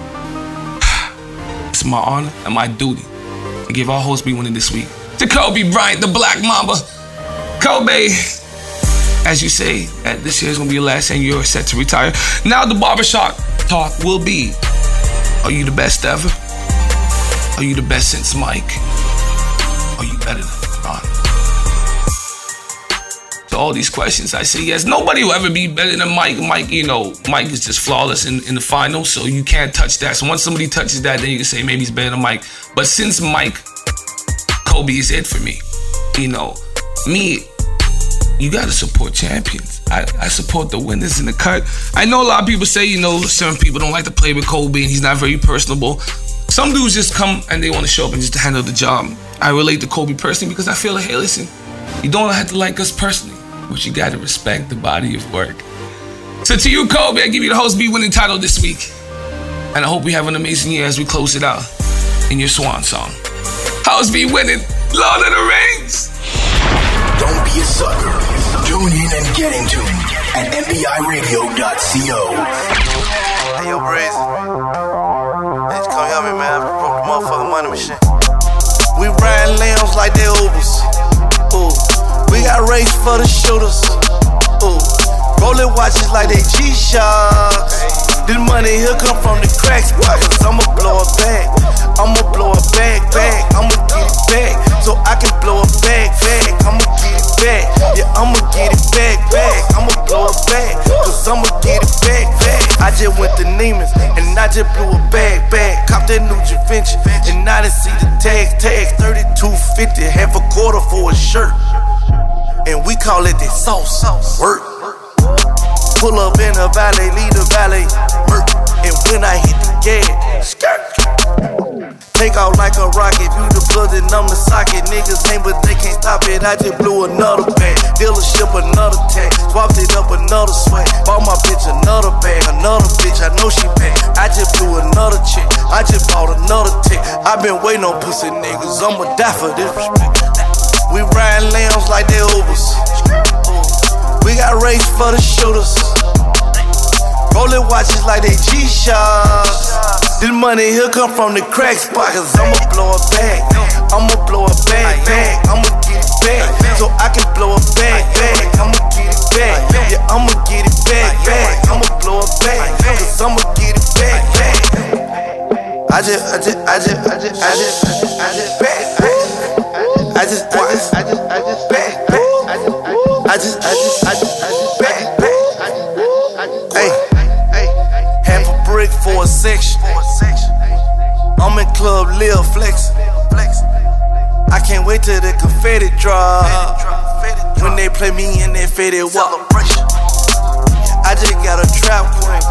It's my honor and my duty to give our host be winning this week to Kobe Bryant, the Black Mamba. Kobe, as you say, that this year is going to be your last and you're set to retire. Now the barbershop talk will be, are you the best ever? Are you the best since Mike? Are you better than LeBron? To all these questions, I say yes. Nobody will ever be better than Mike. Mike, you know, Mike is just flawless in, in the finals, so you can't touch that. So once somebody touches that, then you can say maybe he's better than Mike. But since Mike, Kobe is it for me. You know, me, you gotta support champions. I, I support the winners in the cut. I know a lot of people say, you know, certain people don't like to play with Kobe and he's not very personable. Some dudes just come and they want to show up and just handle the job. I relate to Kobe personally because I feel like, hey, listen, you don't have to like us personally, but you gotta respect the body of work. So to you, Kobe, I give you the Host B winning title this week. And I hope we have an amazing year as we close it out in your swan song. Host B winning, Lord of the Rings. Don't be a sucker. Tune in and get into it at M B I radio dot co. Hey, yo, Breeze. Hey, just come help me, man. I broke the motherfucking money machine. We riding lambs like they Ubers. Ooh. We got race for the shooters. Ooh. Rolling watches like they G-Shocks. This money here come from the crack spot, cause I'ma blow a bag. I'ma blow a bag, bag. I'ma get it back, so I can blow a bag, bag. I'ma get it back, yeah, I'ma get it back, bag. I'ma blow a bag, cause I'ma get it back, bag. I just went to Neiman's, and I just blew a bag, bag. Cop that new Givenchy, and I didn't see the tags, tags. thirty-two fifty, half a quarter for a shirt. And we call it the sauce, work. Pull up in the valley, leave the valley, work. And when I hit the gas, skirt. Take off like a rocket, you the plug and I'm the socket. Niggas ain't but they can't stop it, I just blew another bag. Dealership another tag, swapped it up another swag. Bought my bitch another bag, another bitch, I know she bad. I just blew another chick, I just bought another tick. I been waiting on pussy niggas, I'ma die for this respect. We riding lambs like they Ubers. We got race for the shooters. Rolling watches like they G-Shocks. This money here come from the crack spot, cause I'ma blow a bag. I'ma blow a bag, bag. I'ma get it back, so I can blow a bag, bag. I'ma get it back, yeah, I'ma get it back, bag. I'ma blow a bag, cause I'ma get it back, bag. I just, I just, I just, I just, I just, I just, back, back. I just, I just, I just, I just, back, back. I just, I just, I just, I just, back, back. Hey, half a brick for a section. I'm in Club Lil Flex. I can't wait till the confetti drop. When they play me in that faded walk. I just got a trap queen.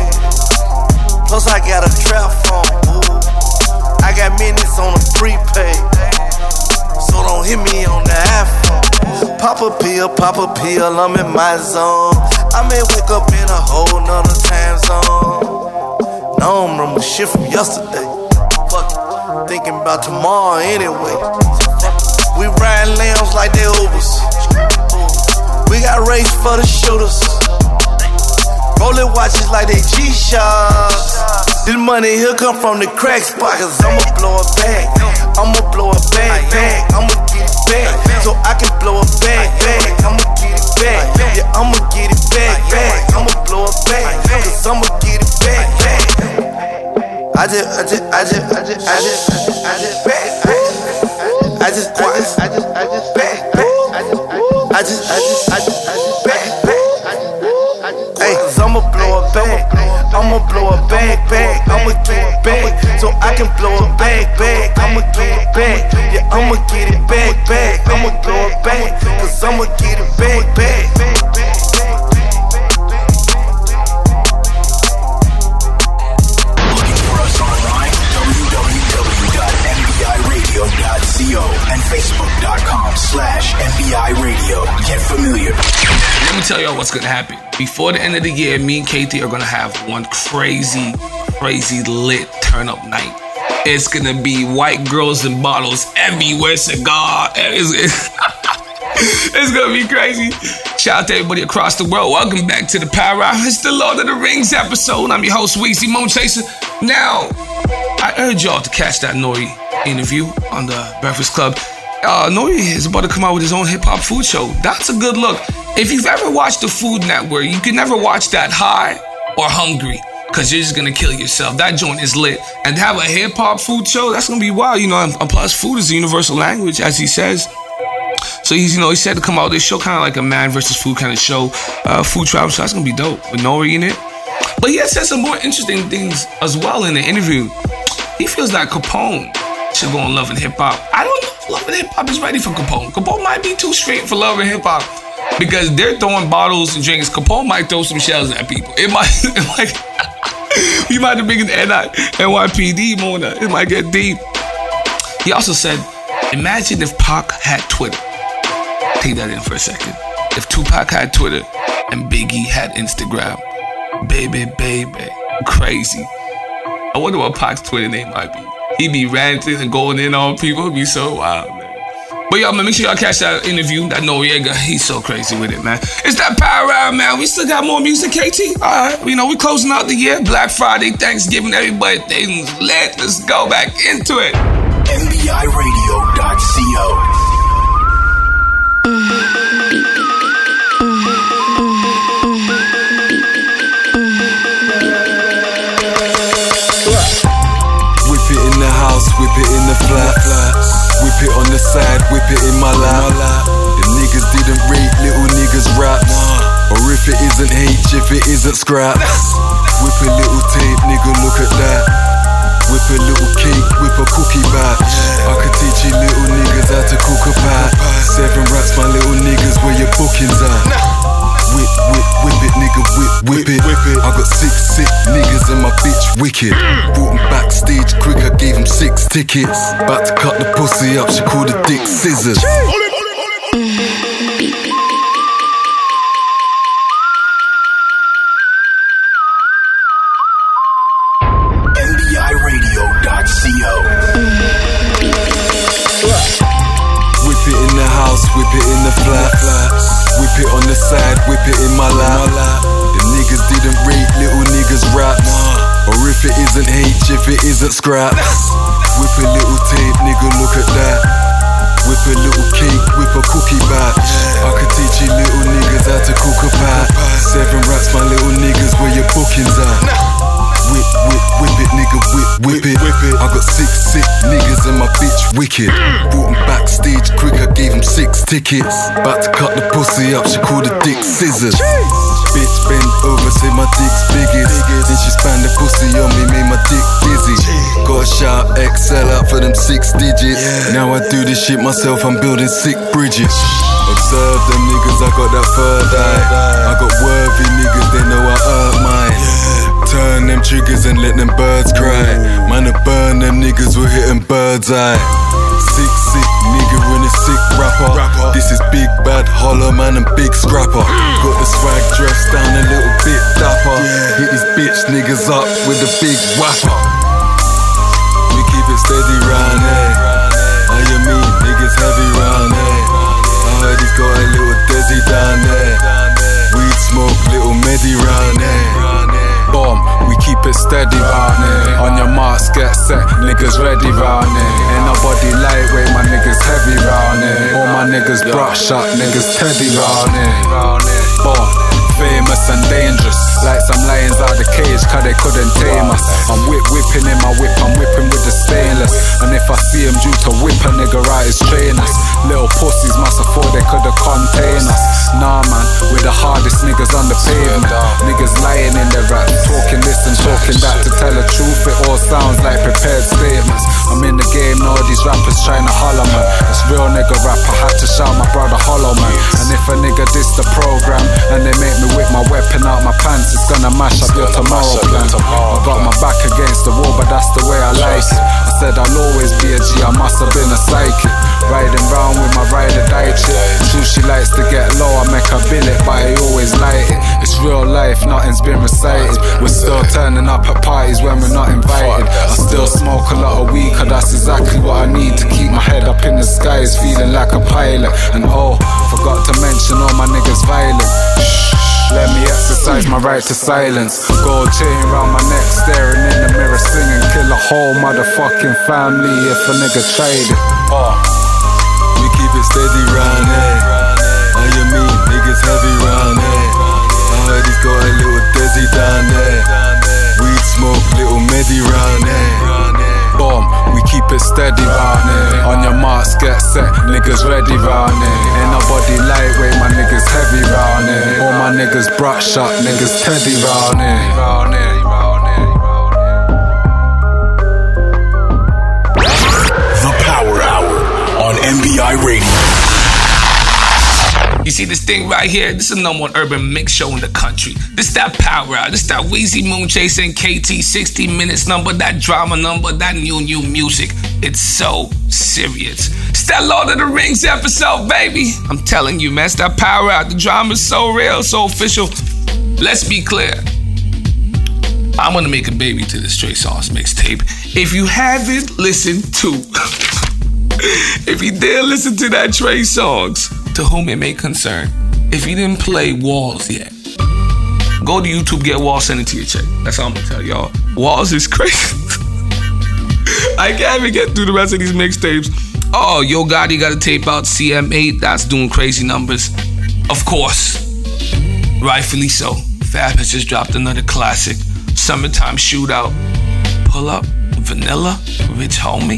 Plus I got a trap phone. I got minutes on a prepaid. So don't hit me on the iPhone. Pop a pill, pop a pill, I'm in my zone. I may wake up in a whole nother time zone. No, I'm remember shit from yesterday. Fuck it. Thinking about tomorrow anyway. We riding lambs like they Ubers. We got race for the shooters. Rolling watches like they G-Shocks. This money here come from the crack spot. Cause I'ma blow a bag. I'ma blow a bag, bag. I'ma get it back. So I can blow a bag, bag. I'ma get it back. Yeah, I'ma get it back, back. I'ma blow a bag. Cause I'ma get it back, back. I just, I just, I just, I just, I just, I just, back. I just, I just, I just, I just, back. I just, I just, I just, I just, back. Hey, cause I'ma blow a bag, I'ma blow a bag, bag, I'ma get it back, so I can blow a bag, bag, I'ma get it back, yeah, I'ma get it back, bag, I'ma blow it back, cause I'ma get it back, bag. Looking for us online, w w w dot m b i radio dot co and facebook.com slash MBI Radio. Get familiar. Let me tell y'all what's gonna happen. Before the end of the year, me and K T are gonna have one crazy, crazy lit turn up night. It's gonna be white girls and bottles everywhere, cigar. It's, it's, it's gonna be crazy. Shout out to everybody across the world. Welcome back to the Power Hour. It's the Lord of the Rings episode. I'm your host, Weezy Moon Chaser. Now, I urge y'all to catch that Nori interview on the Breakfast Club. Uh, Nori is about to come out with his own hip-hop food show. That's a good look. If you've ever watched the Food Network, you can never watch that high or hungry, because you're just going to kill yourself. That joint is lit. And to have a hip-hop food show, that's going to be wild. You know, and, and plus food is a universal language, as he says. So he's, you know, he said to come out with this show, kind of like a man versus food kind of show. Uh, food travel show, that's going to be dope with Nori in it. But he has said some more interesting things as well in the interview. He feels that Capone should go on Love and Hip Hop. I don't know if Love and Hip Hop is ready for Capone. Capone might be too straight for Love and Hip Hop because they're throwing bottles and drinks. Capone might throw some shells at people. It might, it might, we might have been in N Y P D more. It might get deep. He also said, imagine if Pac had Twitter. Take that in for a second. If Tupac had Twitter and Biggie had Instagram. Baby, baby, crazy. I wonder what Pac's Twitter name might be. He be ranting and going in on people. It'd be so wild, man. But y'all, man, make sure y'all catch that interview. That Noriega, he's so crazy with it, man. It's that Power Hour, man. We still got more music, K T. All right, you know, we closing out the year. Black Friday, Thanksgiving, everybody, things lit. Let's go back into it. M B I radio dot co. Whip it in the flats, whip it on the side, whip it in my lap. The niggas didn't rate little niggas raps, or if it isn't H, if it isn't scraps. Whip a little tape, nigga, look at that. Whip a little cake, whip a cookie batch. I could teach you little niggas how to cook a pat. Seven rats, my little niggas, where your bookings at? Whip, whip, whip it, nigga, whip, whip it, whip it. I got six sick niggas and my bitch wicked. Brought him backstage quick, I gave him six tickets. About to cut the pussy up, she called the dick scissors. M B I radio dot co. Whip it in the house, whip it in the flats. Whip it on the side, whip it in my lap. The niggas didn't rate little niggas raps, or if it isn't H, if it isn't scraps. Whip a little tape, nigga, look at that. Whip a little cake, whip a cookie batch. I could teach you little niggas how to cook a pat. Seven rats, my little niggas, where your bookings at? Whip, whip, whip it, nigga, whip, whip it, whip it. I got six sick niggas and my bitch wicked. Brought him backstage quick, I gave him six tickets. About to cut the pussy up, she called the dick scissors. Bitch bend over, say my dick's biggest. Then she span the pussy on me, made my dick dizzy. Gotta shout X L out for them six digits. Now I do this shit myself, I'm building sick bridges. Observe them niggas, I got that third eye. I got worthy niggas, they know I earned mine. Turn them triggers and let them birds cry. Man, to burn them niggas, we're hitting bird's eye. Sick, sick nigga and a sick rapper. This is big bad holler, man, and big scrapper. Got the swag dressed down a little bit dapper. Hit these bitch niggas up with a big whapper. We keep it steady niggas ready round it. Ain't nobody lightweight, my niggas heavy round it. All my niggas brush up, niggas teddy round it. Born famous and dangerous, like some lions out the cage, cause they couldn't tame us. I'm whip whipping in my whip, I'm whipping with the stainless. And if I see him due to whip a nigga right his trainers. Little pussies must have thought they could've contained us. Nah man, we're the hardest niggas on the pavement. Niggas lying in their rap, talking this and talking that. To tell the truth, it all sounds like prepared statements. I'm in the game, now these rappers trying to holler man. It's real nigga rap, I had to shout my brother hollow man. And if a nigga diss the program and they make me whip my weapon out my pants, it's gonna mash up your tomorrow plan. I got my back against the wall, but that's the way I like it. I said I'll always be a G, I must have been a psychic. Riding round with my ride or die chick. True, she likes to get low, I make her bill it, but I always light it. It's real life, nothing's been recited. We're still turning up at parties when we're not invited. I still smoke a lot of weed, cause that's exactly what I need to keep my head up in the skies, feeling like a pilot. And oh, forgot to mention all my niggas violent. Shh. Let me exercise my right to silence. Gold chain round my neck, staring in the mirror, singing. Kill a whole motherfucking family if a nigga tried it. Oh. We keep it steady round here. How you mean? Niggas heavy round here. I heard he's got a little Desi down there. Weed smoke, little Medi round here. Boom, we keep it steady round here. On your marks, get set, niggas ready round here. Ain't nobody lightweight, my niggas heavy round here. All my niggas brush up, niggas teddy round here. The Power Hour on M B I Radio. You see this thing right here? This is the number one urban mix show in the country. This that Power Hour. This that Weezy, Moonchase, and K T sixty minutes number, that drama number, that new, new music. It's so serious. It's that Lord of the Rings episode, baby. I'm telling you, man, it's that Power Hour. The drama's so real, so official. Let's be clear. I'm gonna make a baby to this Trey Songz mixtape. If you haven't listened to, if you dare listen to that Trey Songz, To Whom It May Concern, if you didn't play Walls yet, go to YouTube, get Walls, send it to your check. That's all I'm gonna tell y'all. Walls is crazy. I can't even get through the rest of these mixtapes. Oh, Yo Gotti got a tape out, C M eight, that's doing crazy numbers. Of course, rightfully so. Fab has just dropped another classic, Summertime Shootout. Pull Up, Vanilla, Rich Homie.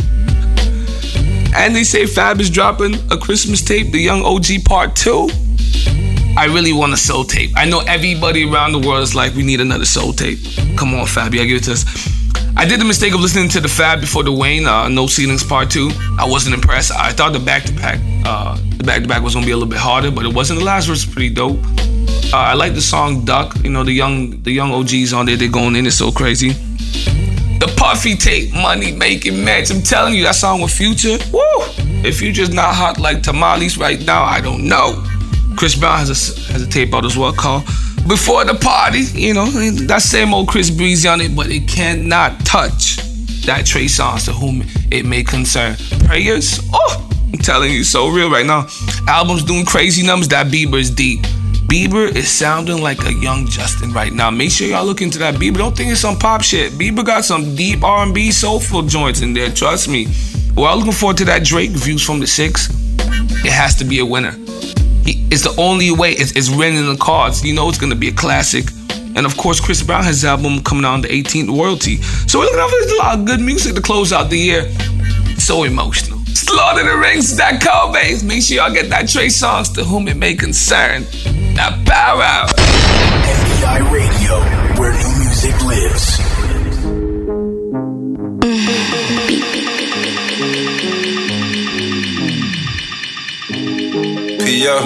And they say Fab is dropping a Christmas tape, The Young O G Part two. I really want a soul tape. I know everybody around the world is like, we need another soul tape. Come on, Fab, you gotta give it to us. I did the mistake of listening to the Fab before the Wayne, uh, No Ceilings Part two. I wasn't impressed. I thought the back-to-back, uh, the back-to-back was gonna be a little bit harder, but it wasn't. The last verse was pretty dope. Uh, I like the song Duck. You know, the young, the young O Gs on there, they're going in, it's so crazy. The Puffy tape, Money Making Match. I'm telling you, that song with Future, woo! If Future's not hot like tamales right now, I don't know. Chris Brown has a, has a tape out as well called Before the Party. You know, that same old Chris Breezy on it, but it cannot touch that Trey Songz, To Whom It May Concern. Prayers, oh, I'm telling you, so real right now. Album's doing crazy numbers, that Bieber is deep. Bieber is sounding like a young Justin right now. Make sure y'all look into that Bieber. Don't think it's some pop shit. Bieber got some deep R and B soulful joints in there, trust me. Well, looking forward to that Drake Views from the Six. It has to be a winner. It's the only way. It's, it's written in the cards. You know it's gonna be a classic. And of course, Chris Brown has his album coming out on the eighteenth, Royalty. So we're looking for a lot of good music to close out the year. So emotional. It's Lord of the Rings, that Kobe. Make sure y'all get that Trey Songz, To Whom It May Concern. That Power Hour. M B I Radio, where new music lives. P O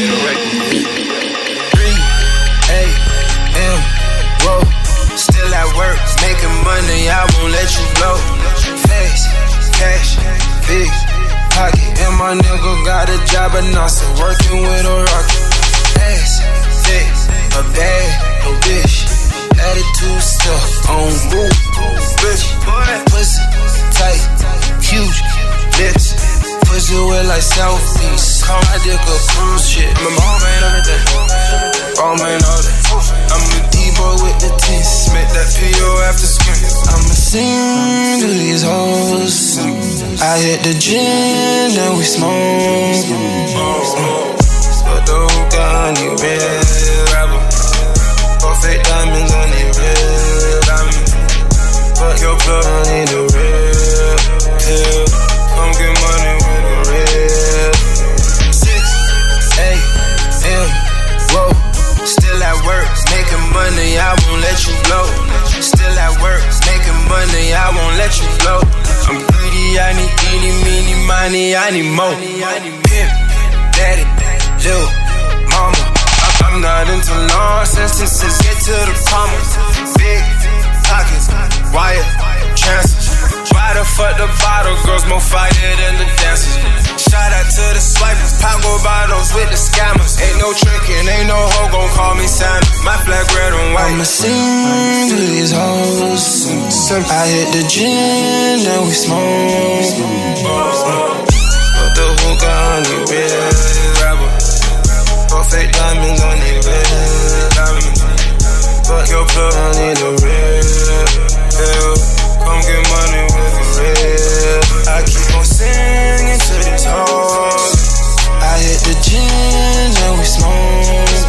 three A M Whoa. Still at work, making money, I won't let you blow. Face, cash, big pocket. And my nigga got a job, but not so working with a rocket. Ass, thick, a bad, no bitch. Attitude stuff on move, bitch. Pussy, tight, huge, lips. Pussy wet like Southeast. Call my dick a cruise shit. I'm a mom and everything. All man all day. I'm a D-boy with the tits. Make that P O after screen. I'm a single I hit the gym, then we smoke. Put the hookah on the red rapper. Put fake diamonds on the red diamond. Fuck your plug, I need the red pill. Come get money with the red. Six A M, whoa. Still at work, making money, I won't let you blow. Still at work, making money, I won't let you blow. I'm greedy, I need eeny, meeny, miny, I need more. Pimp, daddy, Lil, mama. I'm not into long sentences, get to the palmer. Big pockets, wire, chances. Why the fuck the bottle girls more fire than the dancers? Shout out to the swipers, Pago bottles with the scammers. Ain't no tricking, ain't no hoe gon' call me Santa. My flag red and white. I'ma sing to these hoes. I hit the gym, then we smoke. Put the hookah on the red rapper. Put fake diamonds on the red diamond. Fuck your plug, I need the red pill. Come get money with the red. I keep on singing to these hoes. I hit the gym, then we smoke.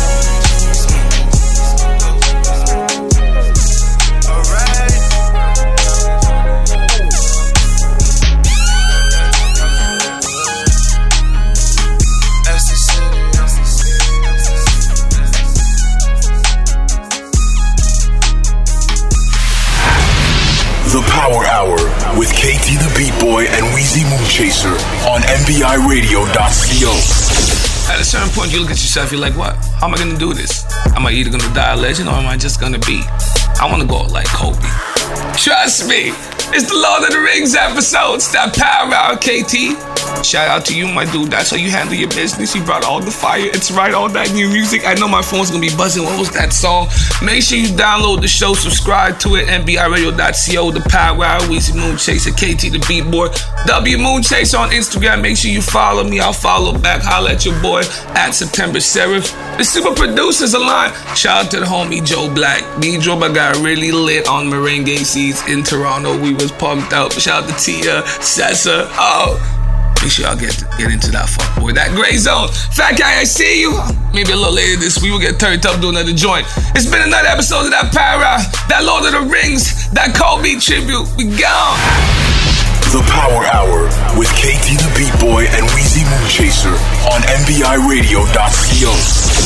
The Power Hour with K T the Beat Boy and Weezy Moonchaser on M B I radio dot co. At a certain point, you look at yourself, you're like, what? How am I gonna do this? Am I either gonna die a legend or am I just gonna be? I wanna go like Kobe. Trust me, it's the Lord of the Rings episodes, that Power Hour, K T. Shout out to you, my dude. That's how you handle your business. You brought all the fire. It's right, all that new music. I know my phone's gonna be buzzing. What was that song? Make sure you download the show, subscribe to it. M B I radio dot co, the Power Hour, Weezy Moonchaser, K T the Beat Boy, W Moonchaser on Instagram. Make sure you follow me. I'll follow back. Holla at your boy at September Seraph. The super producers align. Shout out to the homie Joe Black. Me and Joe Black got really lit on merengue seeds in Toronto. We was pumped up. Shout out to Tia, Sessa. Oh. Make sure y'all get get into that fuck boy, that gray zone. Fat guy, I see you. Maybe a little later this week we'll get turned up, do another joint. It's been another episode of that Power, that Lord of the Rings, that Kobe tribute. We gone. The Power Hour with K T the Beat Boy and Weezy Moonchaser on M B I radio dot co.